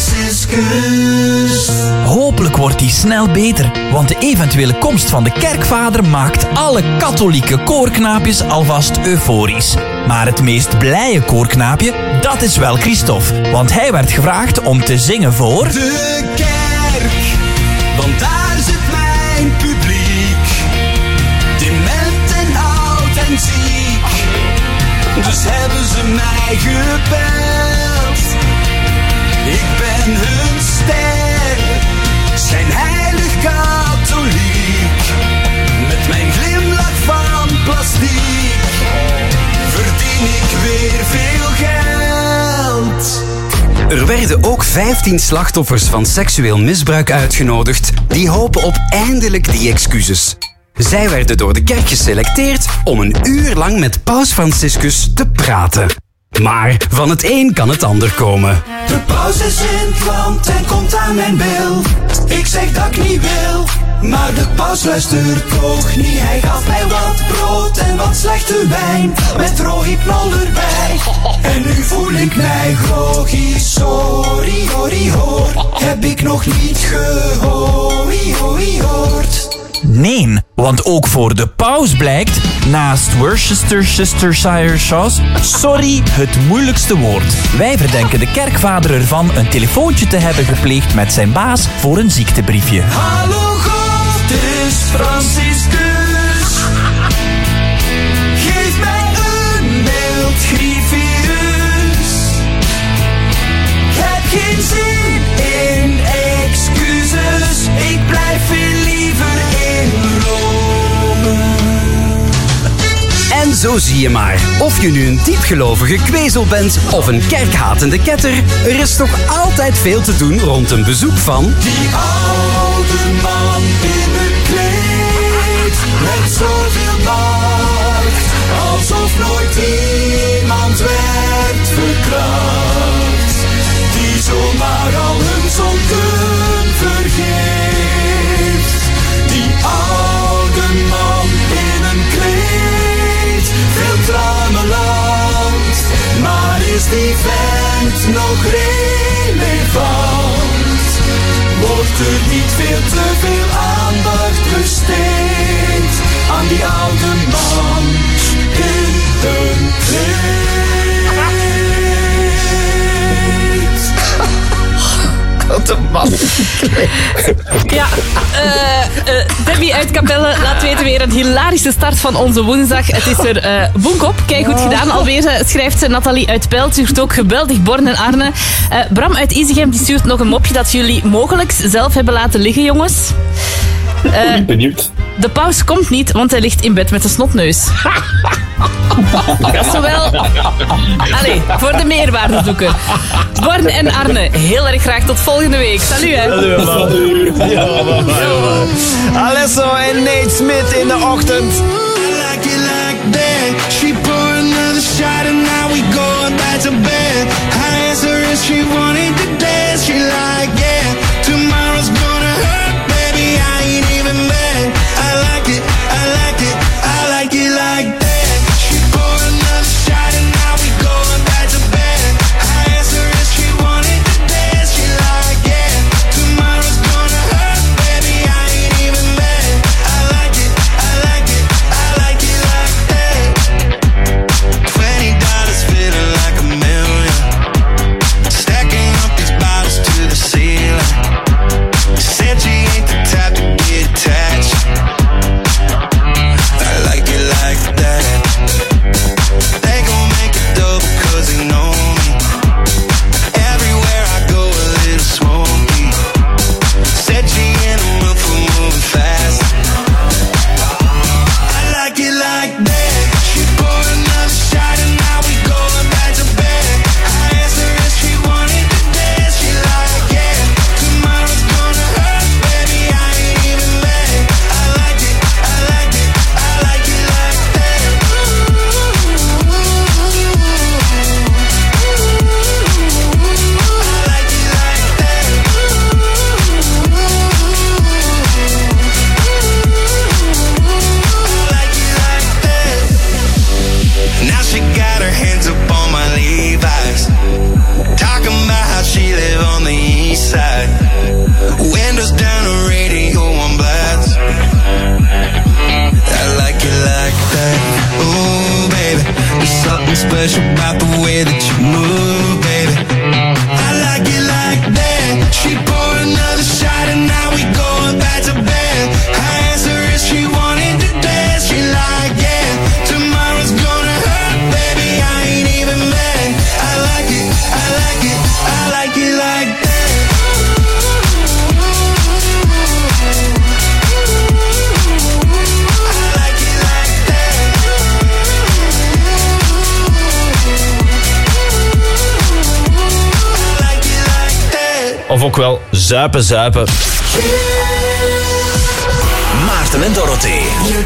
[SPEAKER 4] Franciscus.
[SPEAKER 23] Hopelijk wordt die snel beter, want de eventuele komst van de kerkvader maakt alle katholieke koorknaapjes alvast euforisch. Maar het meest blije koorknaapje, dat is wel Christophe, want hij werd gevraagd om te zingen voor...
[SPEAKER 4] De kerk, want daar zit mijn publiek. Dement en oud en ziek. Dus hebben ze mij gebeld. Ik ben hun ster, schijnheilig katholiek. Met mijn glimlach van plastiek verdien ik weer veel geld.
[SPEAKER 27] Er werden ook vijftien slachtoffers van seksueel misbruik uitgenodigd die hopen op eindelijk die excuses. Zij werden door de kerk geselecteerd om een uur lang met Paus Franciscus te praten. Maar van het een kan het ander komen.
[SPEAKER 4] De paus is in het land en komt aan mijn bil. Ik zeg dat ik niet wil, maar de paus luistert toch niet. Hij gaf mij wat brood en wat slechte wijn, met rohypnol erbij. En nu voel ik mij groggy, sorry, sorry, hoor. Heb ik nog niet gehoord.
[SPEAKER 23] Nee, want ook voor de paus blijkt, naast Worcestershire sauce, sorry het moeilijkste woord. Wij verdenken de kerkvader ervan een telefoontje te hebben gepleegd met zijn baas voor een ziektebriefje.
[SPEAKER 4] Hallo God, het is Franciscus. Geef mij een mild griefvirus. Ik heb geen zin in excuses. Ik blijf veel liever in Rome.
[SPEAKER 27] En
[SPEAKER 23] Zo zie je maar. Of je nu een diepgelovige kwezel bent of een kerkhatende ketter, er is toch altijd veel te doen rond een bezoek van...
[SPEAKER 4] Die oude man in een kleed, met zoveel macht, alsof nooit iemand werd verkracht. Die zomaar al hun zonden vergeeft. Die oude man in een kleed, veel tramenland, maar is die vent nog relevant? Wordt er niet veel te veel aandacht besteed aan die oude man in een kleed?
[SPEAKER 6] Wat een man.
[SPEAKER 3] Ja, eh uh, Debbie uit Capelle laat weten weer een hilarische start van onze woensdag. Het is er uh, boek op. Kijk, goed gedaan. Alweer uh, schrijft ze. Nathalie uit Pijl stuurt ook geweldig. Born en Arne. Uh, Bram uit Izegem die stuurt nog een mopje dat jullie mogelijk zelf hebben laten liggen, jongens. Uh,
[SPEAKER 9] Ik ben benieuwd.
[SPEAKER 3] De paus komt niet, want hij ligt in bed met een snotneus. Dat is zowel... Allee, voor de meerwaardezoeker. Born en Arne, heel erg graag tot volgende week. Salut, hè.
[SPEAKER 6] Salut, man. Ja, man, man. Alesso en Nate Smith in de ochtend.
[SPEAKER 4] I like it like that. She poured another shot and now we going back to bed. I asked her if she wanted to dance. She like, yeah, tomorrow's gonna hurt, baby. I ain't even mad. I like it, I like it, I like it like that. She poured another shot and now we going back to bed. I asked her if she wanted to dance. She like, yeah, tomorrow's gonna hurt, baby. I ain't even mad. I like it, I like it, I like it like that. Twenty dollars feeling like a million. Stacking up these bottles to the ceiling. Said she ain't the type to get attached. I like it like that. They gon' make it double cause they know me. Everywhere I go a little smoky. Said she in the mood for moving fast. I like it like that. She poured another shot and now we going back to bed. I asked her if she wanted to dance. She like, yeah, tomorrow's gonna hurt, baby. I ain't even mad. I like it, I like it, I like it like that. Now she got her hands up on my Levi's, talking about how she live on the east side. Windows down, the radio on blast. I like it like that. Ooh, baby, there's something special about the way that you move, baby. I like it like that. She poured another shot and now we going back to bed. I asked her if she wanted to dance. She like, yeah, tomorrow's gonna hurt, baby. I ain't even mad. I like it, I like it, I like it like that.
[SPEAKER 6] Of ook wel zuipen, zuipen.
[SPEAKER 13] Maarten en Dorothee.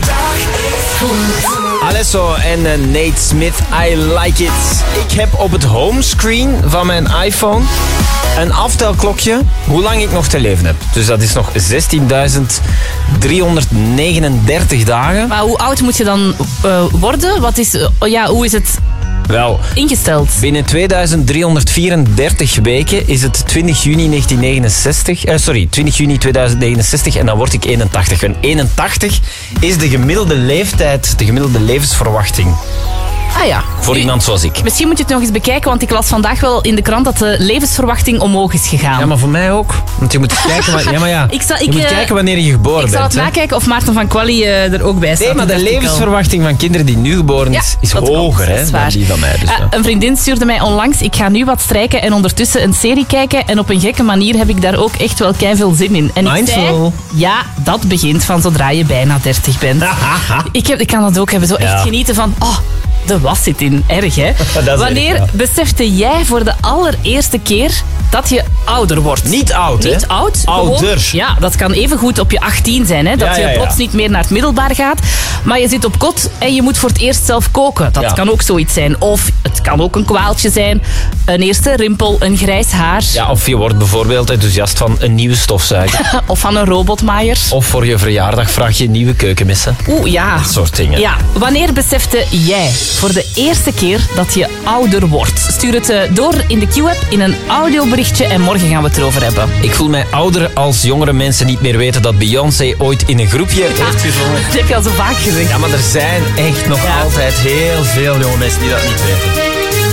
[SPEAKER 6] Alesso en uh, Nate Smith, I like it. Ik heb op het homescreen van mijn iPhone een aftelklokje hoe lang ik nog te leven heb. Dus dat is nog zestienduizend driehonderdnegenendertig dagen.
[SPEAKER 3] Maar hoe oud moet je dan uh, worden? Wat is, uh, ja, hoe is het
[SPEAKER 6] Wel,
[SPEAKER 3] ingesteld?
[SPEAKER 6] Binnen tweeduizend driehonderdvierendertig weken is het twintig juni negentien negenenzestig. Uh, sorry, twintig juni tweeduizend negenenzestig en dan word ik eenentachtig. En eenentachtig is de gemiddelde leeftijd, de gemiddelde levensverwachting.
[SPEAKER 3] Ah ja.
[SPEAKER 6] Voor Voor
[SPEAKER 3] Nu,
[SPEAKER 6] iemand zoals ik.
[SPEAKER 3] Misschien moet je het nog eens bekijken, want ik las vandaag wel in de krant dat de levensverwachting omhoog is gegaan.
[SPEAKER 6] Ja, maar voor mij ook. Want je moet kijken, wa- ja, maar ja,
[SPEAKER 3] Ik zal-
[SPEAKER 6] je
[SPEAKER 3] ik,
[SPEAKER 6] moet
[SPEAKER 3] eh,
[SPEAKER 6] kijken wanneer je geboren
[SPEAKER 3] Ik zal
[SPEAKER 6] bent.
[SPEAKER 3] het
[SPEAKER 6] hè.
[SPEAKER 3] nakijken of Maarten van Quali eh, er ook bij staat.
[SPEAKER 6] Nee, maar de
[SPEAKER 3] Dat dacht ik al.
[SPEAKER 6] levensverwachting van kinderen die nu geboren is, is
[SPEAKER 3] dat
[SPEAKER 6] hoger
[SPEAKER 3] klopt, dat
[SPEAKER 6] hè,
[SPEAKER 3] is
[SPEAKER 6] dan
[SPEAKER 3] waar.
[SPEAKER 6] die van mij. Dus,
[SPEAKER 3] Ah,
[SPEAKER 6] ja.
[SPEAKER 3] een vriendin stuurde mij onlangs, ik ga nu wat strijken en ondertussen een serie kijken en op een gekke manier heb ik daar ook echt wel keiveel zin in. En ik
[SPEAKER 6] Mindful.
[SPEAKER 3] zei, ja, dat begint van zodra je bijna dertig bent. ik, heb, ik kan dat ook hebben, zo echt
[SPEAKER 6] Ja.
[SPEAKER 3] genieten van, oh, de was zit in, erg hè.
[SPEAKER 6] Dat is
[SPEAKER 3] Wanneer
[SPEAKER 6] erg, ja.
[SPEAKER 3] besefte jij voor de allereerste keer dat je ouder wordt?
[SPEAKER 6] Niet oud, hè?
[SPEAKER 3] Niet oud.
[SPEAKER 6] Ouder.
[SPEAKER 3] Gewoon, ja, dat kan even goed op je achttien zijn, hè, dat
[SPEAKER 6] Ja, ja,
[SPEAKER 3] je
[SPEAKER 6] ja.
[SPEAKER 3] plots niet meer naar het middelbaar gaat, maar je zit op kot en je moet voor het eerst zelf koken. Dat
[SPEAKER 6] Ja.
[SPEAKER 3] kan ook zoiets zijn. Of het kan ook een kwaaltje zijn, een eerste rimpel, een grijs haar.
[SPEAKER 6] Ja, of je wordt bijvoorbeeld enthousiast van een nieuwe stofzuiger.
[SPEAKER 3] Of van een robotmaaier.
[SPEAKER 6] Of voor je verjaardag vraag je nieuwe keukenmessen.
[SPEAKER 3] Oeh, ja.
[SPEAKER 6] Dat soort dingen.
[SPEAKER 3] Ja, wanneer besefte jij voor de eerste keer dat je ouder wordt? Stuur het eh, door in de Q-app in een audioberichtje en morgen gaan we het erover hebben.
[SPEAKER 6] Ik voel mij ouder als jongere mensen niet meer weten dat Beyoncé ooit in een groepje heeft gezongen.
[SPEAKER 3] Dat heb je al zo vaak gezegd.
[SPEAKER 6] Ja, maar er zijn echt nog
[SPEAKER 3] Ja.
[SPEAKER 6] altijd heel veel jonge mensen die dat niet weten.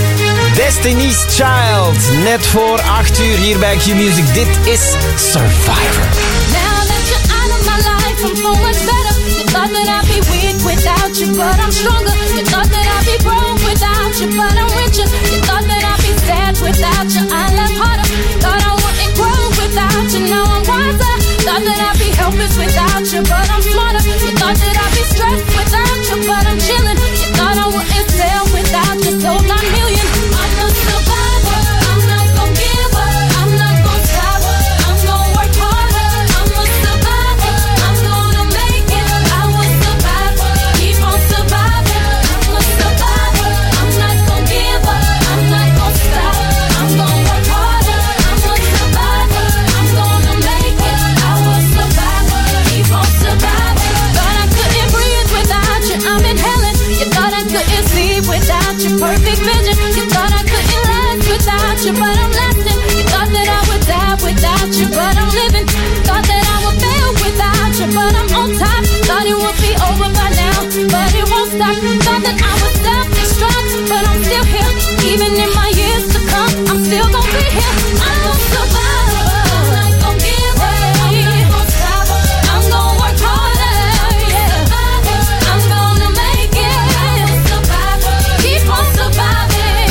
[SPEAKER 6] Destiny's Child, net voor acht uur hier bij Q-Music. Dit is Survivor.
[SPEAKER 15] Now that you're out of my life, I'm so much better. You thought that I'd be weak without you, but I'm stronger. You thought that I'd be broke without you, but I'm richer. You thought that I'd be sad without you, I love harder. Thought I wouldn't grow without you, now I'm wiser. Thought that I'd be helpless without you, but I'm smarter. You thought that I'd be stressed without you, but I'm chilling. You thought I wouldn't sell without you, sold nine million. I'm a survivor. I'm not gonna give up. I'm not gonna stop. I'm gonna work harder. I'm a survivor. I'm gonna make it. I will survive. Keep on surviving. I'm a survivor. I'm not gonna give up. I'm not gonna stop. I'm gonna work harder. I'm a survivor. I'm gonna make it. I will survive. Keep on surviving. Thought I couldn't breathe without you. I'm inhaling. You thought I couldn't sleep without your perfect vision. You thought I couldn't last without you, but I'm lasting. You thought that I would die without you, but I'm living. Thought that I would fail without you, but I'm on top. Thought it would be over by now, but it won't stop. Thought that I would self-destruct, but I'm still here. Even in my years to come, I'm still gonna be here. I'm gonna survive. I'm not gonna give up. I'm not gonna stop. I'm gonna work harder. Yeah. I'm gonna make it. Survive. Keep on surviving.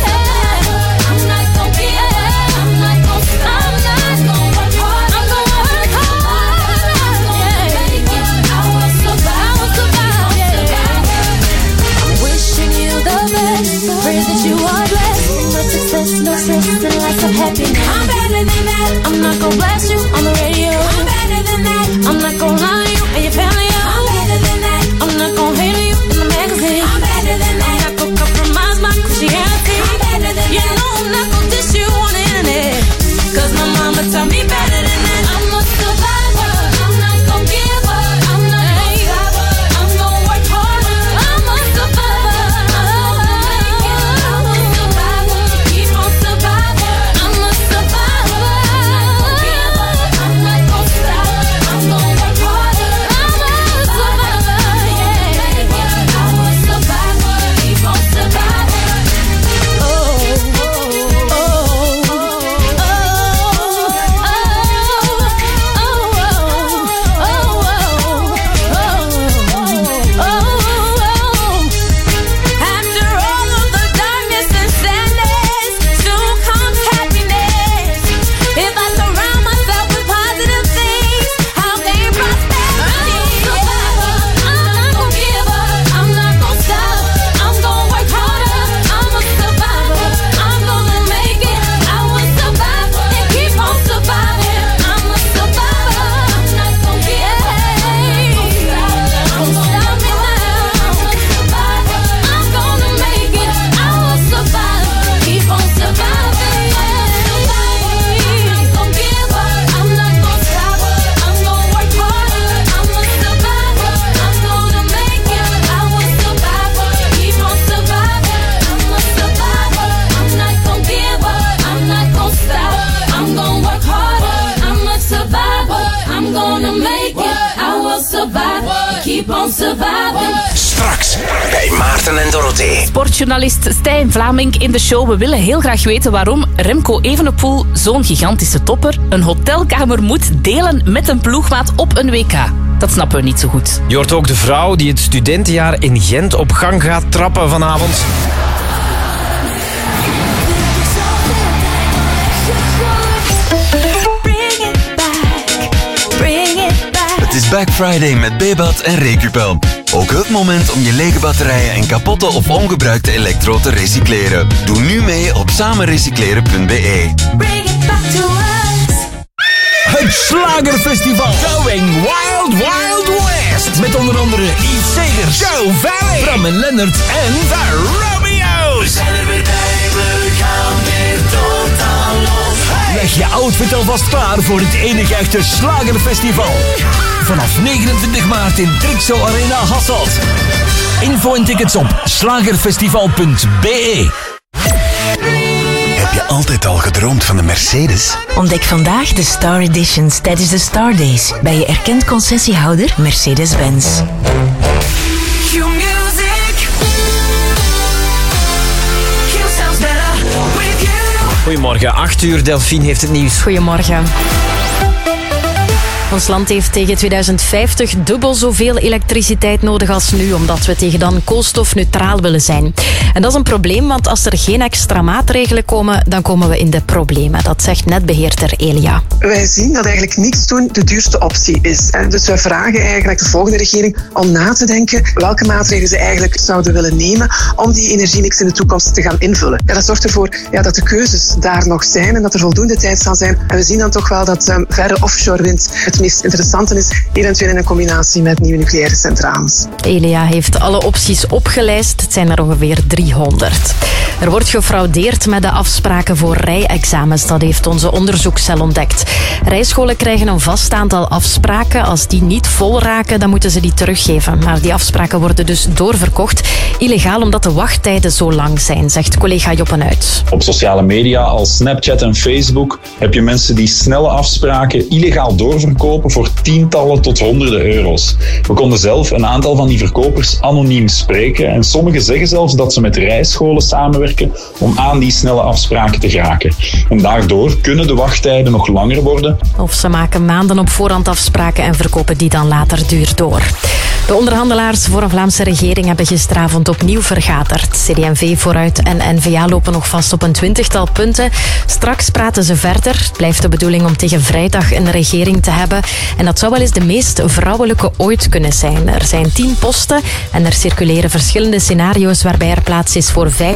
[SPEAKER 15] Yeah. I'm not gonna give up. I'm not gonna stop. I'm not gonna work hard. I'm gonna work hard. I'm gonna make it. I will survive. I will survive. Yeah. I'm wishing you the best. Pray that you are blessed. No success, no stress, and lots of happiness. I'm better than that. I'm not gonna blast you on the radio. I'm better than that. I'm not gonna lie to you and your family. I'm better than that. I'm not gonna hate on you in the magazine. I'm better than that. I'm not gonna compromise my Christianity. I'm better than you that. Know I'm not gonna diss you on the internet. Cause my mama taught me better than that. I'm a survivor. I'm not gonna give up. I'm not gonna stop. I'm gonna work harder. I'm a survivor. I'm a survivor. Keep on surviving. I'm a survivor. I'm not gonna stop. I'm gonna work harder. I'm a survivor. Yeah. I'm a survivor. Keep on surviving. Oh, oh, oh, after all of the darkness and sadness, soon comes happiness. If I surround myself with positive things, I'll gain prosperity. I'm not gonna give up. I'm not gonna stop. I'm gonna work harder. I'm a survivor. I'm gonna make it. I will survive and keep on surviving. I'm a survivor. I'm not gonna give up. Don't stop me now. I'm a survivor. I'm gonna make it. I will survive. Keep on surviving. I'm not gonna give up. I'm not gonna stop. I'm gonna work harder. I'm a survivor. I'm gonna make it. I will survive. Keep on surviving. I'm a survivor. I'm not gonna give up. I'm not gonna stop. I'm gonna work harder. I'm a survivor. I'm gonna make it. I will survive. Keep on surviving.
[SPEAKER 13] Straks bij Maarten en Dorothee.
[SPEAKER 3] Sportjournalist Stijn Vlamink in de show. We willen heel graag weten waarom Remco Evenepoel, zo'n gigantische topper, een hotelkamer moet delen met een ploegmaat op een W K. Dat snappen we niet zo goed.
[SPEAKER 6] Je hoort ook de vrouw die het studentenjaar in Gent op gang gaat trappen vanavond.
[SPEAKER 11] Het is Black Friday met Bebad en Recupel. Ook het moment om je lege batterijen en kapotte of ongebruikte elektro te recycleren. Doe nu mee op samenrecycleren punt b e.
[SPEAKER 12] Het Slagerfestival. Going Wild Wild West. Met onder andere Yves Segers, Joe Valley, Bram en Lennart en The Romeo's.
[SPEAKER 21] We zijn er weer bij, we gaan weer totaal los. Hey!
[SPEAKER 12] Leg je outfit alvast klaar voor het enige echte Slagerfestival. Vanaf negenentwintig maart in Trixo Arena Hasselt. Info en tickets op slagerfestival punt b e.
[SPEAKER 25] Heb je altijd al gedroomd van een Mercedes?
[SPEAKER 14] Ontdek vandaag de Star Editions tijdens de Star Days bij je erkend concessiehouder Mercedes-Benz.
[SPEAKER 6] Goedemorgen, acht uur, Delphine heeft het nieuws.
[SPEAKER 7] Goedemorgen. Ons land heeft tegen tweeduizend vijftig dubbel zoveel elektriciteit nodig als nu, omdat we tegen dan koolstofneutraal willen zijn. En dat is een probleem, want als er geen extra maatregelen komen, dan komen we in de problemen. Dat zegt netbeheerder Elia.
[SPEAKER 16] Wij zien dat eigenlijk niets doen de duurste optie is. Dus wij vragen eigenlijk de volgende regering om na te denken welke maatregelen ze eigenlijk zouden willen nemen om die energiemix in de toekomst te gaan invullen. Ja, dat zorgt ervoor ja, dat de keuzes daar nog zijn en dat er voldoende tijd zal zijn. En we zien dan toch wel dat um, verre offshore wind het meest interessante is, eventueel in een combinatie met nieuwe nucleaire centrales.
[SPEAKER 7] Elia heeft alle opties opgelijst. Het zijn er ongeveer driehonderd. Er wordt gefraudeerd met de afspraken voor rijexamens. Dat heeft onze onderzoekscel ontdekt. Rijscholen krijgen een vast aantal afspraken. Als die niet vol raken, dan moeten ze die teruggeven. Maar die afspraken worden dus doorverkocht. Illegaal omdat de wachttijden zo lang zijn, zegt collega Joppenuit.
[SPEAKER 17] Op sociale media als Snapchat en Facebook heb je mensen die snelle afspraken illegaal doorverkopen voor tientallen tot honderden euro's. We konden zelf een aantal van die verkopers anoniem spreken en sommigen zeggen zelfs dat ze met rijscholen samenwerken om aan die snelle afspraken te geraken. En daardoor kunnen de wachttijden nog langer worden.
[SPEAKER 7] Of ze maken maanden op voorhand afspraken en verkopen die dan later duur door. De onderhandelaars voor een Vlaamse regering hebben gisteravond opnieuw vergaderd. C D en V, Vooruit en N V A lopen nog vast op een twintigtal punten. Straks praten ze verder. Het blijft de bedoeling om tegen vrijdag een regering te hebben. En dat zou wel eens de meest vrouwelijke ooit kunnen zijn. Er zijn tien posten en er circuleren verschillende scenario's waarbij er plaats is voor vijf